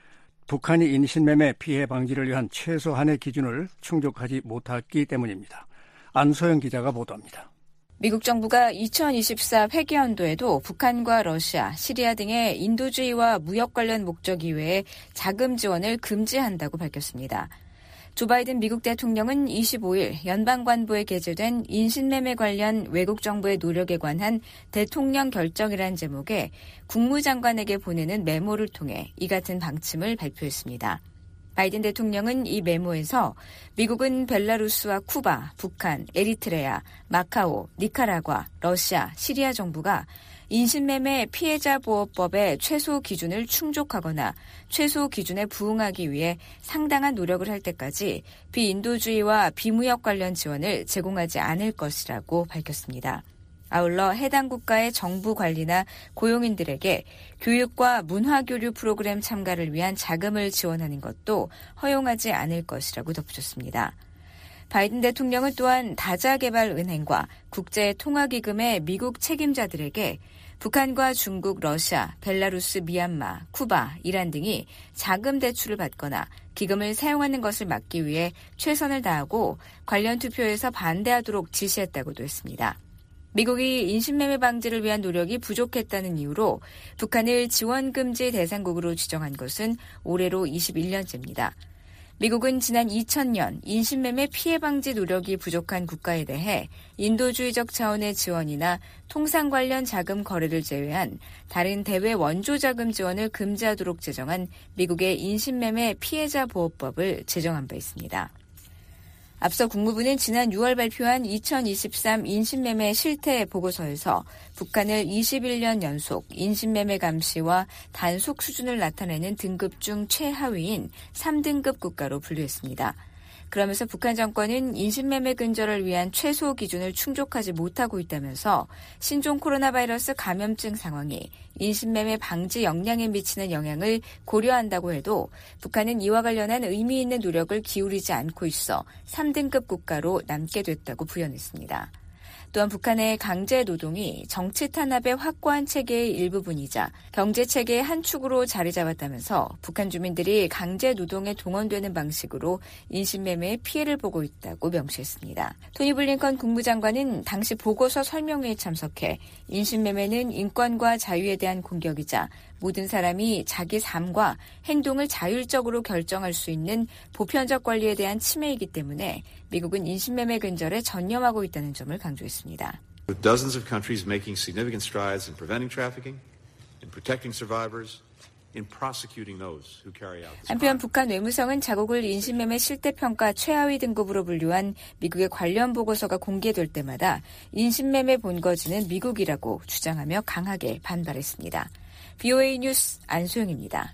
북한이 인신매매 피해 방지를 위한 최소한의 기준을 충족하지 못했기 때문입니다. 안소영 기자가 보도합니다. 미국 정부가 2024 회계연도에도 북한과 러시아, 시리아 등의 인도주의와 무역 관련 목적 이외에 자금 지원을 금지한다고 밝혔습니다. 조 바이든 미국 대통령은 25일 연방관보에 게재된 인신매매 관련 외국 정부의 노력에 관한 대통령 결정이란 제목의 국무장관에게 보내는 메모를 통해 이 같은 방침을 발표했습니다. 바이든 대통령은 이 메모에서 미국은 벨라루스와 쿠바, 북한, 에리트레아, 마카오, 니카라과, 러시아, 시리아 정부가 인신매매 피해자 보호법의 최소 기준을 충족하거나 최소 기준에 부응하기 위해 상당한 노력을 할 때까지 비인도주의와 비무역 관련 지원을 제공하지 않을 것이라고 밝혔습니다. 아울러 해당 국가의 정부 관리나 고용인들에게 교육과 문화교류 프로그램 참가를 위한 자금을 지원하는 것도 허용하지 않을 것이라고 덧붙였습니다. 바이든 대통령은 또한 다자개발은행과 국제통화기금의 미국 책임자들에게 북한과 중국, 러시아, 벨라루스, 미얀마, 쿠바, 이란 등이 자금 대출을 받거나 기금을 사용하는 것을 막기 위해 최선을 다하고 관련 투표에서 반대하도록 지시했다고도 했습니다. 미국이 인신매매 방지를 위한 노력이 부족했다는 이유로 북한을 지원금지 대상국으로 지정한 것은 올해로 21년째입니다. 미국은 지난 2000년 인신매매 피해 방지 노력이 부족한 국가에 대해 인도주의적 차원의 지원이나 통상 관련 자금 거래를 제외한 다른 대외 원조 자금 지원을 금지하도록 제정한 미국의 인신매매 피해자 보호법을 제정한 바 있습니다. 앞서 국무부는 지난 6월 발표한 2023 인신매매 실태 보고서에서 북한을 21년 연속 인신매매 감시와 단속 수준을 나타내는 등급 중 최하위인 3등급 국가로 분류했습니다. 그러면서 북한 정권은 인신매매 근절을 위한 최소 기준을 충족하지 못하고 있다면서 신종 코로나 바이러스 감염증 상황이 인신매매 방지 역량에 미치는 영향을 고려한다고 해도 북한은 이와 관련한 의미 있는 노력을 기울이지 않고 있어 3등급 국가로 남게 됐다고 부연했습니다. 또한 북한의 강제 노동이 정치 탄압의 확고한 체계의 일부분이자 경제 체계의 한 축으로 자리 잡았다면서 북한 주민들이 강제 노동에 동원되는 방식으로 인신매매의 피해를 보고 있다고 명시했습니다. 토니 블링컨 국무장관은 당시 보고서 설명회에 참석해 인신매매는 인권과 자유에 대한 공격이자 모든 사람이 자기 삶과 행동을 자율적으로 결정할 수 있는 보편적 권리에 대한 침해이기 때문에 미국은 인신매매 근절에 전념하고 있다는 점을 강조했습니다. With dozens of countries making significant strides in preventing trafficking, in protecting survivors, in prosecuting those who carry out this. 한편 북한 외무성은 자국을 인신매매 실태평가 최하위 등급으로 분류한 미국의 관련 보고서가 공개될 때마다 인신매매 본거지는 미국이라고 주장하며 강하게 반발했습니다. VOA 뉴스 안소영입니다.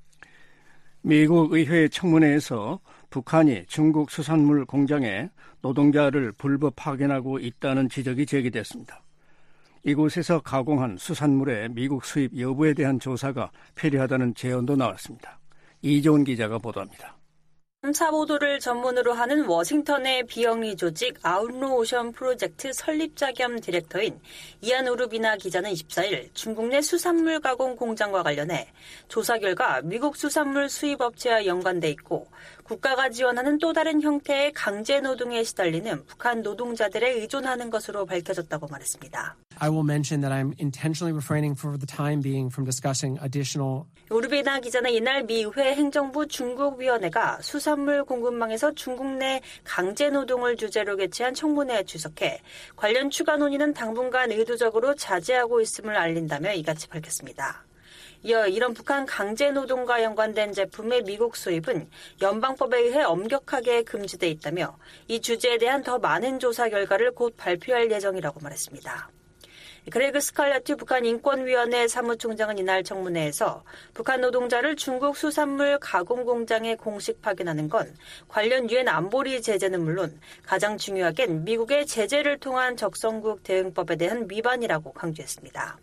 미국 의회 청문회에서 북한이 중국 수산물 공장에 노동자를 불법 파견하고 있다는 지적이 제기됐습니다. 이곳에서 가공한 수산물의 미국 수입 여부에 대한 조사가 필요하다는 제언도 나왔습니다. 이종훈 기자가 보도합니다. 탐사 보도를 전문으로 하는 워싱턴의 비영리 조직 아웃로 오션 프로젝트 설립자 겸 디렉터인 이안 우르비나 기자는 24일 중국 내 수산물 가공 공장과 관련해 조사 결과 미국 수산물 수입 업체와 연관돼 있고 국가가 지원하는 또 다른 형태의 강제 노동에 시달리는 북한 노동자들에 의존하는 것으로 밝혀졌다고 말했습니다. I will mention that I'm intentionally refraining for the time being from discussing additional. 우르비나 기자는 이날 미 의회 행정부 중국위원회가 수산물 공급망에서 중국 내 강제 노동을 주제로 개최한 청문회에 출석해 관련 추가 논의는 당분간 의도적으로 자제하고 있음을 알린다며 이같이 밝혔습니다. 이어 이런 북한 강제 노동과 연관된 제품의 미국 수입은 연방법에 의해 엄격하게 금지돼 있다며 이 주제에 대한 더 많은 조사 결과를 곧 발표할 예정이라고 말했습니다. 그레그 스칼라트 북한 인권위원회 사무총장은 이날 청문회에서 북한 노동자를 중국 수산물 가공 공장에 공식 파견하는 건 관련 유엔 안보리 제재는 물론 가장 중요하겐 미국의 제재를 통한 적성국 대응법에 대한 위반이라고 강조했습니다.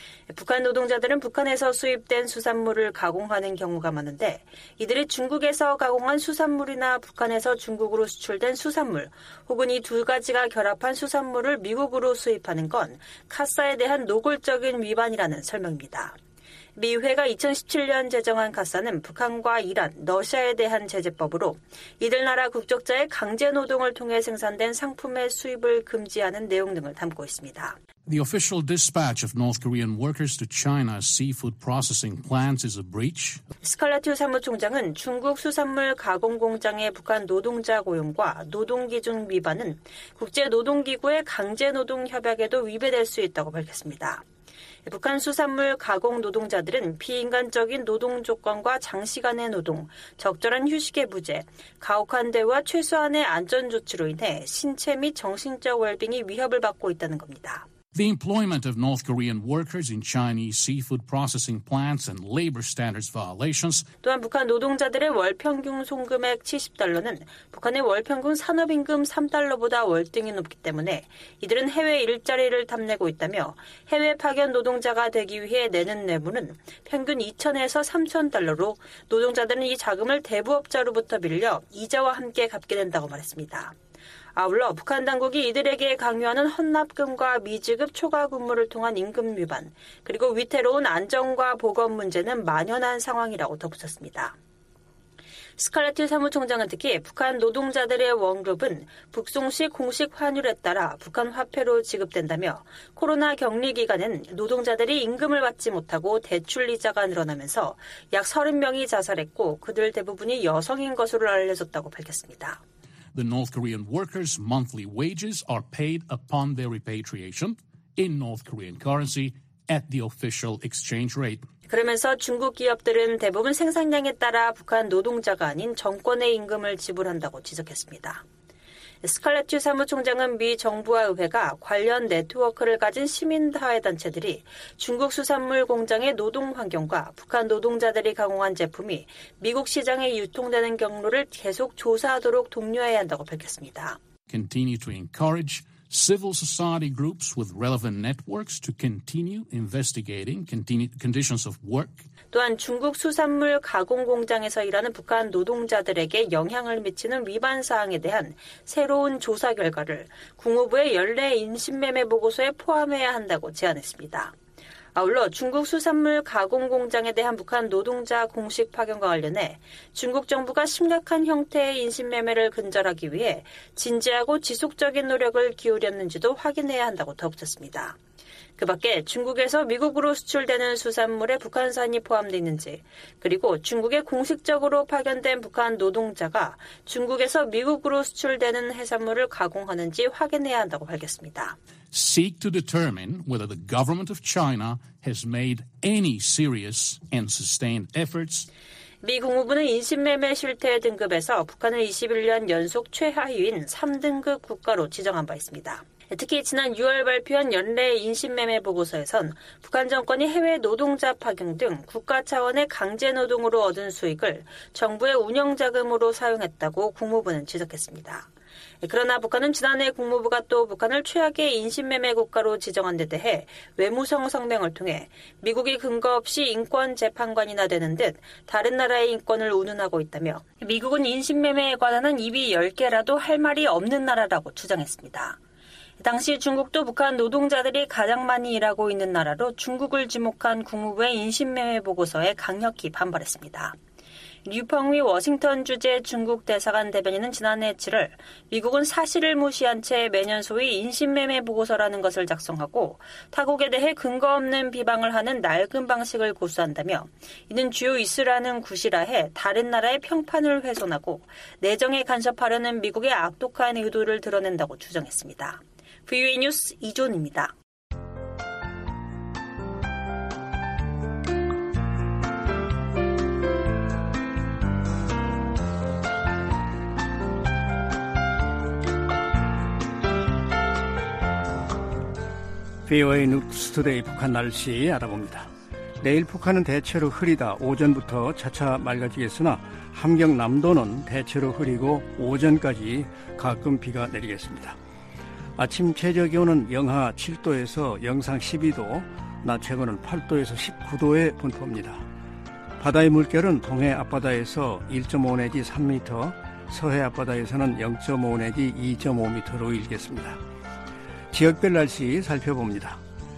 북한 노동자들은 북한에서 수입된 수산물을 가공하는 경우가 많은데 이들이 중국에서 가공한 수산물이나 북한에서 중국으로 수출된 수산물 혹은 이 두 가지가 결합한 수산물을 미국으로 수입하는 건 카사에 대한 노골적인 위반이라는 설명입니다. 미 의회가 2017년 제정한 카사는 북한과 이란, 러시아에 대한 제재법으로 이들 나라 국적자의 강제 노동을 통해 생산된 상품의 수입을 금지하는 내용 등을 담고 있습니다. The official dispatch of North Korean workers to China's seafood processing plants is a breach. 스칼라트 사무총장은 중국 수산물 가공 공장의 북한 노동자 고용과 노동기준 위반은 국제노동기구의 강제노동 협약에도 위배될 수 있다고 밝혔습니다. 북한 수산물 가공 노동자들은 비인간적인 노동 조건과 장시간의 노동, 적절한 휴식의 부재, 가혹한 대우와 최소한의 안전 조치로 인해 신체 및 정신적 웰빙이 위협을 받고 있다는 겁니다. The employment of North Korean workers in Chinese seafood processing plants and labor standards violations. 또한 북한 노동자들의 월 평균 송금액 $70는 북한의 월 평균 산업임금 $3보다 월등히 높기 때문에 이들은 해외 일자리를 탐내고 있다며 해외 파견 노동자가 되기 위해 내는 뇌물은 평균 $2,000에서 $3,000로 노동자들은 이 자금을 대부업자로부터 빌려 이자와 함께 갚게 된다고 말했습니다. 아울러 북한 당국이 이들에게 강요하는 헌납금과 미지급 초과 근무를 통한 임금 위반, 그리고 위태로운 안전과 보건 문제는 만연한 상황이라고 덧붙였습니다. 스칼라트 사무총장은 특히 북한 노동자들의 월급은 북송 시 공식 환율에 따라 북한 화폐로 지급된다며 코로나 격리 기간엔 노동자들이 임금을 받지 못하고 대출 이자가 늘어나면서 약 30명이 자살했고 그들 대부분이 여성인 것으로 알려졌다고 밝혔습니다. The North Korean workers' monthly wages are paid upon their repatriation in North Korean currency at the official exchange rate. 그러면서 중국 기업들은 대부분 생산량에 따라 북한 노동자가 아닌 정권의 임금을 지불한다고 지적했습니다. 스칼라트 사무총장은 미 정부와 의회가 관련 네트워크를 가진 시민사회단체들이 중국 수산물 공장의 노동 환경과 북한 노동자들이 가공한 제품이 미국 시장에 유통되는 경로를 계속 조사하도록 독려해야 한다고 밝혔습니다. Continue to encourage civil society groups with relevant networks to continue investigating conditions of work. 또한 중국 수산물 가공 공장에서 일하는 북한 노동자들에게 영향을 미치는 위반 사항에 대한 새로운 조사 결과를 국무부의 연례 인신매매 보고서에 포함해야 한다고 제안했습니다. 아울러 중국 수산물 가공 공장에 대한 북한 노동자 공식 파견과 관련해 중국 정부가 심각한 형태의 인신매매를 근절하기 위해 진지하고 지속적인 노력을 기울였는지도 확인해야 한다고 덧붙였습니다. 그 밖에 중국에서 미국으로 수출되는 수산물에 북한산이 포함되어 있는지, 그리고 중국에 공식적으로 파견된 북한 노동자가 중국에서 미국으로 수출되는 해산물을 가공하는지 확인해야 한다고 밝혔습니다. Seek to determine whether the government of China has made any serious and sustained efforts. 미 국무부는 인신매매 실태 등급에서 북한을 21년 연속 최하위인 3등급 국가로 지정한 바 있습니다. 특히 지난 6월 발표한 연례 인신매매 보고서에선 북한 정권이 해외 노동자 파견 등 국가 차원의 강제노동으로 얻은 수익을 정부의 운영자금으로 사용했다고 국무부는 지적했습니다. 그러나 북한은 지난해 국무부가 또 북한을 최악의 인신매매 국가로 지정한 데 대해 외무성 성명을 통해 미국이 근거 없이 인권 재판관이나 되는 듯 다른 나라의 인권을 운운하고 있다며 미국은 인신매매에 관한 입이 10개라도 할 말이 없는 나라라고 주장했습니다. 당시 중국도 북한 노동자들이 가장 많이 일하고 있는 나라로 중국을 지목한 국무부의 인신매매 보고서에 강력히 반발했습니다. 류펑위 워싱턴 주재 중국 대사관 대변인은 지난해 7월 미국은 사실을 무시한 채 매년 소위 인신매매 보고서라는 것을 작성하고 타국에 대해 근거 없는 비방을 하는 낡은 방식을 고수한다며 이는 주요 이슈라는 구실화해 다른 나라의 평판을 훼손하고 내정에 간섭하려는 미국의 악독한 의도를 드러낸다고 주장했습니다. VOA 뉴스 이존입니다. VOA 뉴스투데이 북한 날씨 알아봅니다. 내일 북한은 대체로 흐리다 오전부터 차차 맑아지겠으나 함경남도는 대체로 흐리고 오전까지 가끔 비가 내리겠습니다. 아침 최저기온은 영하 7도에서 영상 12도, 낮 최고는 8도에서 19도의 분포입니다. 바다의 물결은 동해 앞바다에서 1.5 내지 3m, 서해 앞바다에서는 0.5 내지 2.5m로 일겠습니다. 지역별 날씨 살펴봅니다.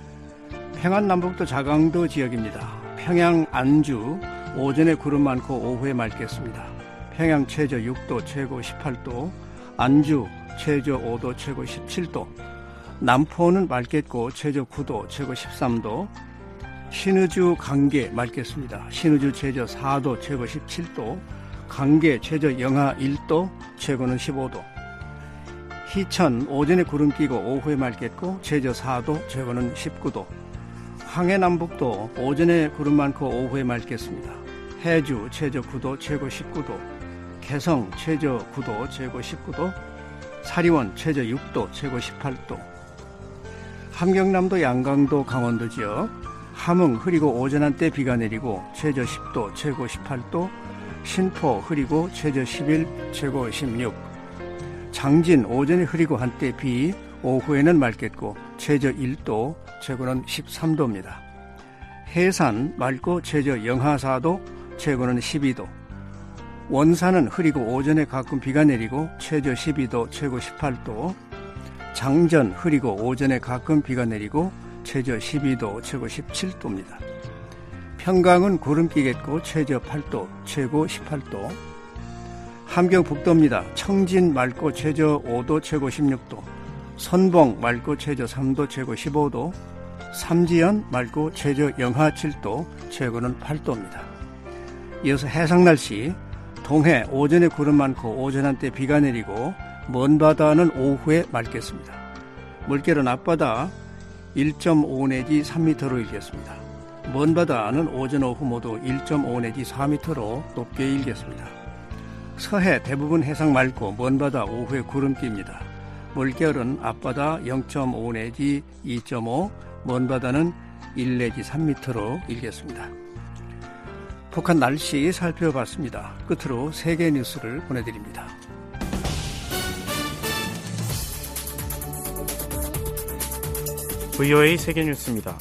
평안 남북도 자강도 지역입니다. 평양 안주 오전에 구름 많고 오후에 맑겠습니다. 평양 최저 6도 최고 18도, 안주 최저 5도 최고 17도, 남포는 맑겠고 최저 9도 최고 13도, 신의주 강계 맑겠습니다. 신의주 최저 4도 최고 17도, 강계 최저 영하 1도 최고는 15도, 희천 오전에 구름 끼고 오후에 맑겠고 최저 4도 최고는 19도, 황해남북도 오전에 구름 많고 오후에 맑겠습니다. 해주 최저 9도 최고 19도, 개성 최저 9도 최고 19도, 사리원 최저 6도 최고 18도, 함경남도 양강도 강원도 지역 함흥 흐리고 오전 한때 비가 내리고 최저 10도 최고 18도, 신포 흐리고 최저 11 최고 16, 장진 오전에 흐리고 한때 비 오후에는 맑겠고 최저 1도 최고는 13도입니다. 해산 맑고 최저 영하 4도 최고는 12도, 원산은 흐리고 오전에 가끔 비가 내리고 최저 12도 최고 18도, 장전 흐리고 오전에 가끔 비가 내리고 최저 12도 최고 17도입니다. 평강은 구름 끼겠고 최저 8도 최고 18도, 함경북도입니다. 청진 맑고 최저 5도 최고 16도, 선봉 맑고 최저 3도 최고 15도, 삼지연 맑고 최저 영하 7도 최고는 8도입니다. 이어서 해상 날씨, 동해 오전에 구름 많고 오전 한때 비가 내리고 먼 바다는 오후에 맑겠습니다. 물결은 앞바다 1.5 내지 3m로 일겠습니다. 먼 바다는 오전 오후 모두 1.5 내지 4m로 높게 일겠습니다. 서해 대부분 해상 맑고 먼 바다 오후에 구름 낍니다. 물결은 앞바다 0.5 내지 2.5, 먼 바다는 1 내지 3m로 일겠습니다. 북한 날씨 살펴봤습니다. 끝으로 세계 뉴스를 보내드립니다. VOA 세계뉴스입니다.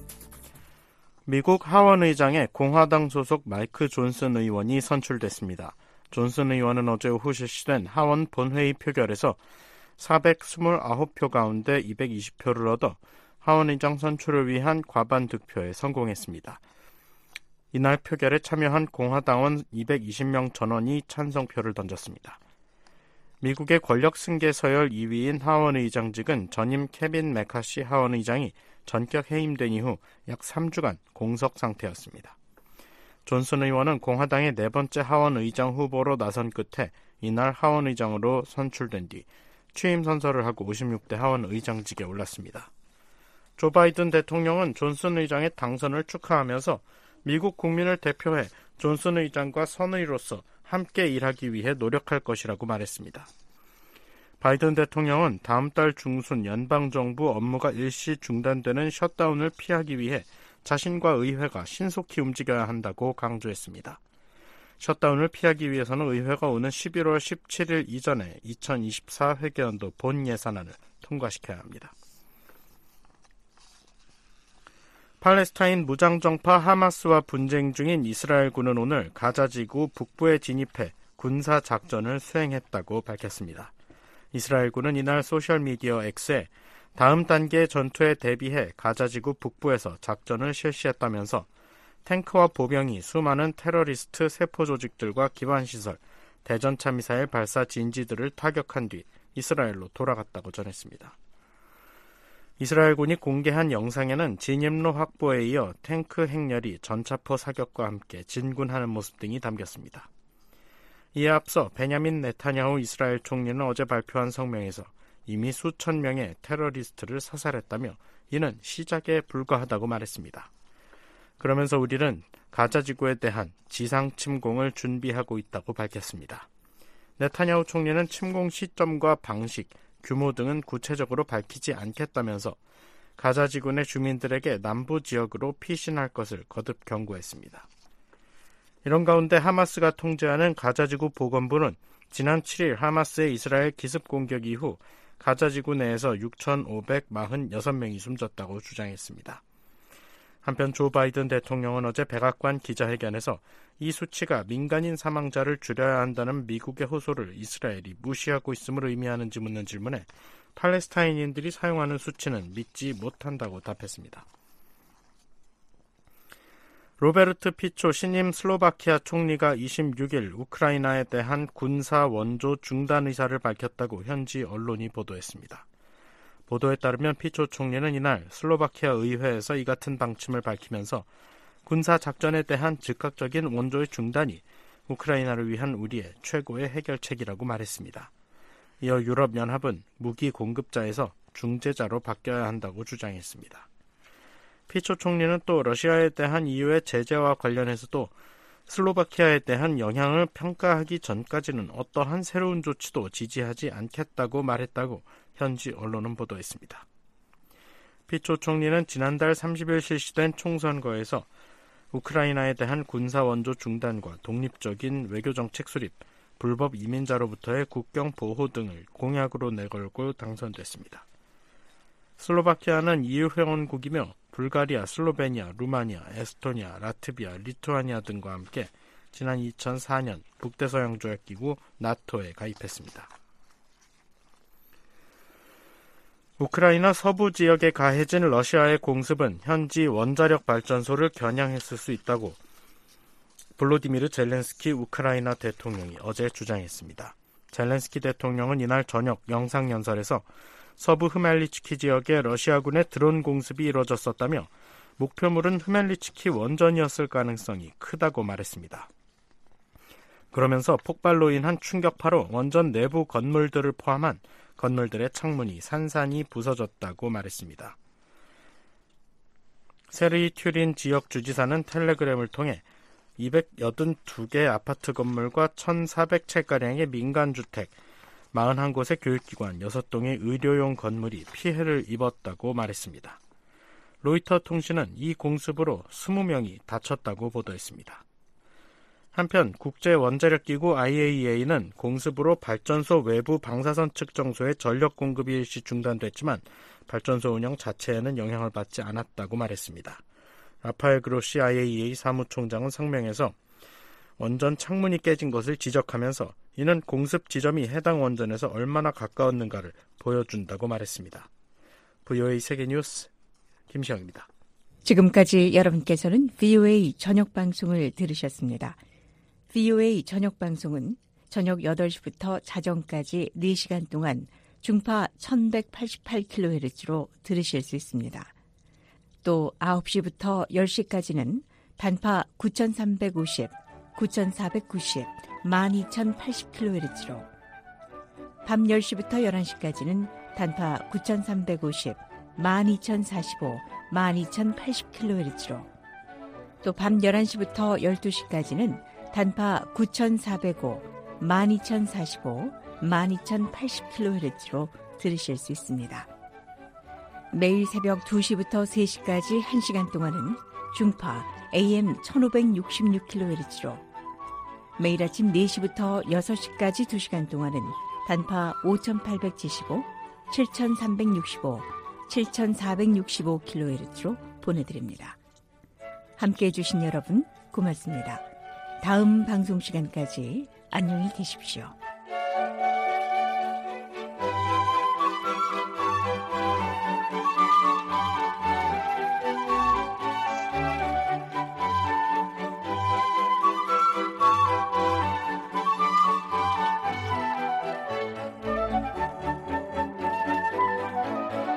미국 하원 의장에 공화당 소속 마이크 존슨 의원이 선출됐습니다. 존슨 의원은 어제 오후 실시된 하원 본회의 표결에서 429표 가운데 220표를 얻어 하원 의장 선출을 위한 과반 득표에 성공했습니다. 이날 표결에 참여한 공화당원 220명 전원이 찬성표를 던졌습니다. 미국의 권력 승계 서열 2위인 하원 의장직은 전임 케빈 메카시 하원 의장이 전격 해임된 이후 약 3주간 공석 상태였습니다. 존슨 의원은 공화당의 네 번째 하원 의장 후보로 나선 끝에 이날 하원 의장으로 선출된 뒤 취임 선서를 하고 56대 하원 의장직에 올랐습니다. 조 바이든 대통령은 존슨 의장의 당선을 축하하면서 미국 국민을 대표해 존슨 의장과 선의로서 함께 일하기 위해 노력할 것이라고 말했습니다. 바이든 대통령은 다음 달 중순 연방정부 업무가 일시 중단되는 셧다운을 피하기 위해 자신과 의회가 신속히 움직여야 한다고 강조했습니다. 셧다운을 피하기 위해서는 의회가 오는 11월 17일 이전에 2024 회계연도 본 예산안을 통과시켜야 합니다. 팔레스타인 무장정파 하마스와 분쟁 중인 이스라엘군은 오늘 가자지구 북부에 진입해 군사작전을 수행했다고 밝혔습니다. 이스라엘군은 이날 소셜미디어 X에 다음 단계의 전투에 대비해 가자지구 북부에서 작전을 실시했다면서 탱크와 보병이 수많은 테러리스트 세포 조직들과 기반시설, 대전차 미사일 발사 진지들을 타격한 뒤 이스라엘로 돌아갔다고 전했습니다. 이스라엘군이 공개한 영상에는 진입로 확보에 이어 탱크 행렬이 전차포 사격과 함께 진군하는 모습 등이 담겼습니다. 이에 앞서 베냐민 네타냐후 이스라엘 총리는 어제 발표한 성명에서 이미 수천 명의 테러리스트를 사살했다며 이는 시작에 불과하다고 말했습니다. 그러면서 우리는 가자지구에 대한 지상 침공을 준비하고 있다고 밝혔습니다. 네타냐후 총리는 침공 시점과 방식, 규모 등은 구체적으로 밝히지 않겠다면서 가자지구 내 주민들에게 남부 지역으로 피신할 것을 거듭 경고했습니다. 이런 가운데 하마스가 통제하는 가자지구 보건부는 지난 7일 하마스의 이스라엘 기습 공격 이후 가자지구 내에서 6,546명이 숨졌다고 주장했습니다. 한편 조 바이든 대통령은 어제 백악관 기자회견에서 이 수치가 민간인 사망자를 줄여야 한다는 미국의 호소를 이스라엘이 무시하고 있음을 의미하는지 묻는 질문에 팔레스타인인들이 사용하는 수치는 믿지 못한다고 답했습니다. 로베르트 피초 신임 슬로바키아 총리가 26일 우크라이나에 대한 군사 원조 중단 의사를 밝혔다고 현지 언론이 보도했습니다. 보도에 따르면 피초 총리는 이날 슬로바키아 의회에서 이 같은 방침을 밝히면서 군사 작전에 대한 즉각적인 원조의 중단이 우크라이나를 위한 우리의 최고의 해결책이라고 말했습니다. 이어 유럽연합은 무기 공급자에서 중재자로 바뀌어야 한다고 주장했습니다. 피초 총리는 또 러시아에 대한 EU의 제재와 관련해서도 슬로바키아에 대한 영향을 평가하기 전까지는 어떠한 새로운 조치도 지지하지 않겠다고 말했다고 현지 언론은 보도했습니다. 피초 총리는 지난달 30일 실시된 총선거에서 우크라이나에 대한 군사 원조 중단과 독립적인 외교정책 수립, 불법 이민자로부터의 국경 보호 등을 공약으로 내걸고 당선됐습니다. 슬로바키아는 EU 회원국이며 불가리아, 슬로베니아, 루마니아, 에스토니아, 라트비아, 리투아니아 등과 함께 지난 2004년 북대서양조약기구 나토에 가입했습니다. 우크라이나 서부 지역에 가해진 러시아의 공습은 현지 원자력 발전소를 겨냥했을 수 있다고 볼로디미르 젤렌스키 우크라이나 대통령이 어제 주장했습니다. 젤렌스키 대통령은 이날 저녁 영상연설에서 서부 흐멜리츠키 지역에 러시아군의 드론 공습이 이뤄졌었다며 목표물은 흐멜리츠키 원전이었을 가능성이 크다고 말했습니다. 그러면서 폭발로 인한 충격파로 원전 내부 건물들을 포함한 건물들의 창문이 산산이 부서졌다고 말했습니다. 세르이 튜린 지역 주지사는 텔레그램을 통해 282개 아파트 건물과 1,400채가량의 민간주택, 41곳의 교육기관, 6동의 의료용 건물이 피해를 입었다고 말했습니다. 로이터 통신은 이 공습으로 20명이 다쳤다고 보도했습니다. 한편 국제원자력기구 IAEA는 공습으로 발전소 외부 방사선 측정소의 전력 공급이 일시 중단됐지만 발전소 운영 자체에는 영향을 받지 않았다고 말했습니다. 라파엘 그로시 IAEA 사무총장은 성명에서 원전 창문이 깨진 것을 지적하면서 이는 공습 지점이 해당 원전에서 얼마나 가까웠는가를 보여준다고 말했습니다. VOA 세계뉴스 김시영입니다. 지금까지 여러분께서는 VOA 저녁방송을 들으셨습니다. VOA 저녁방송은 저녁 8시부터 자정까지 4시간 동안 중파 1188kHz로 들으실 수 있습니다. 또 9시부터 10시까지는 단파 9350, 9490, 12080kHz로 밤 10시부터 11시까지는 단파 9350, 12045, 12080kHz로 또 밤 11시부터 12시까지는 단파 9405, 12045, 12080kHz로 들으실 수 있습니다. 매일 새벽 2시부터 3시까지 1시간 동안은 중파 AM 1566kHz로 매일 아침 4시부터 6시까지 2시간 동안은 단파 5875, 7365, 7465kHz로 보내드립니다. 함께해 주신 여러분 고맙습니다. 다음 방송 시간까지 안녕히 계십시오.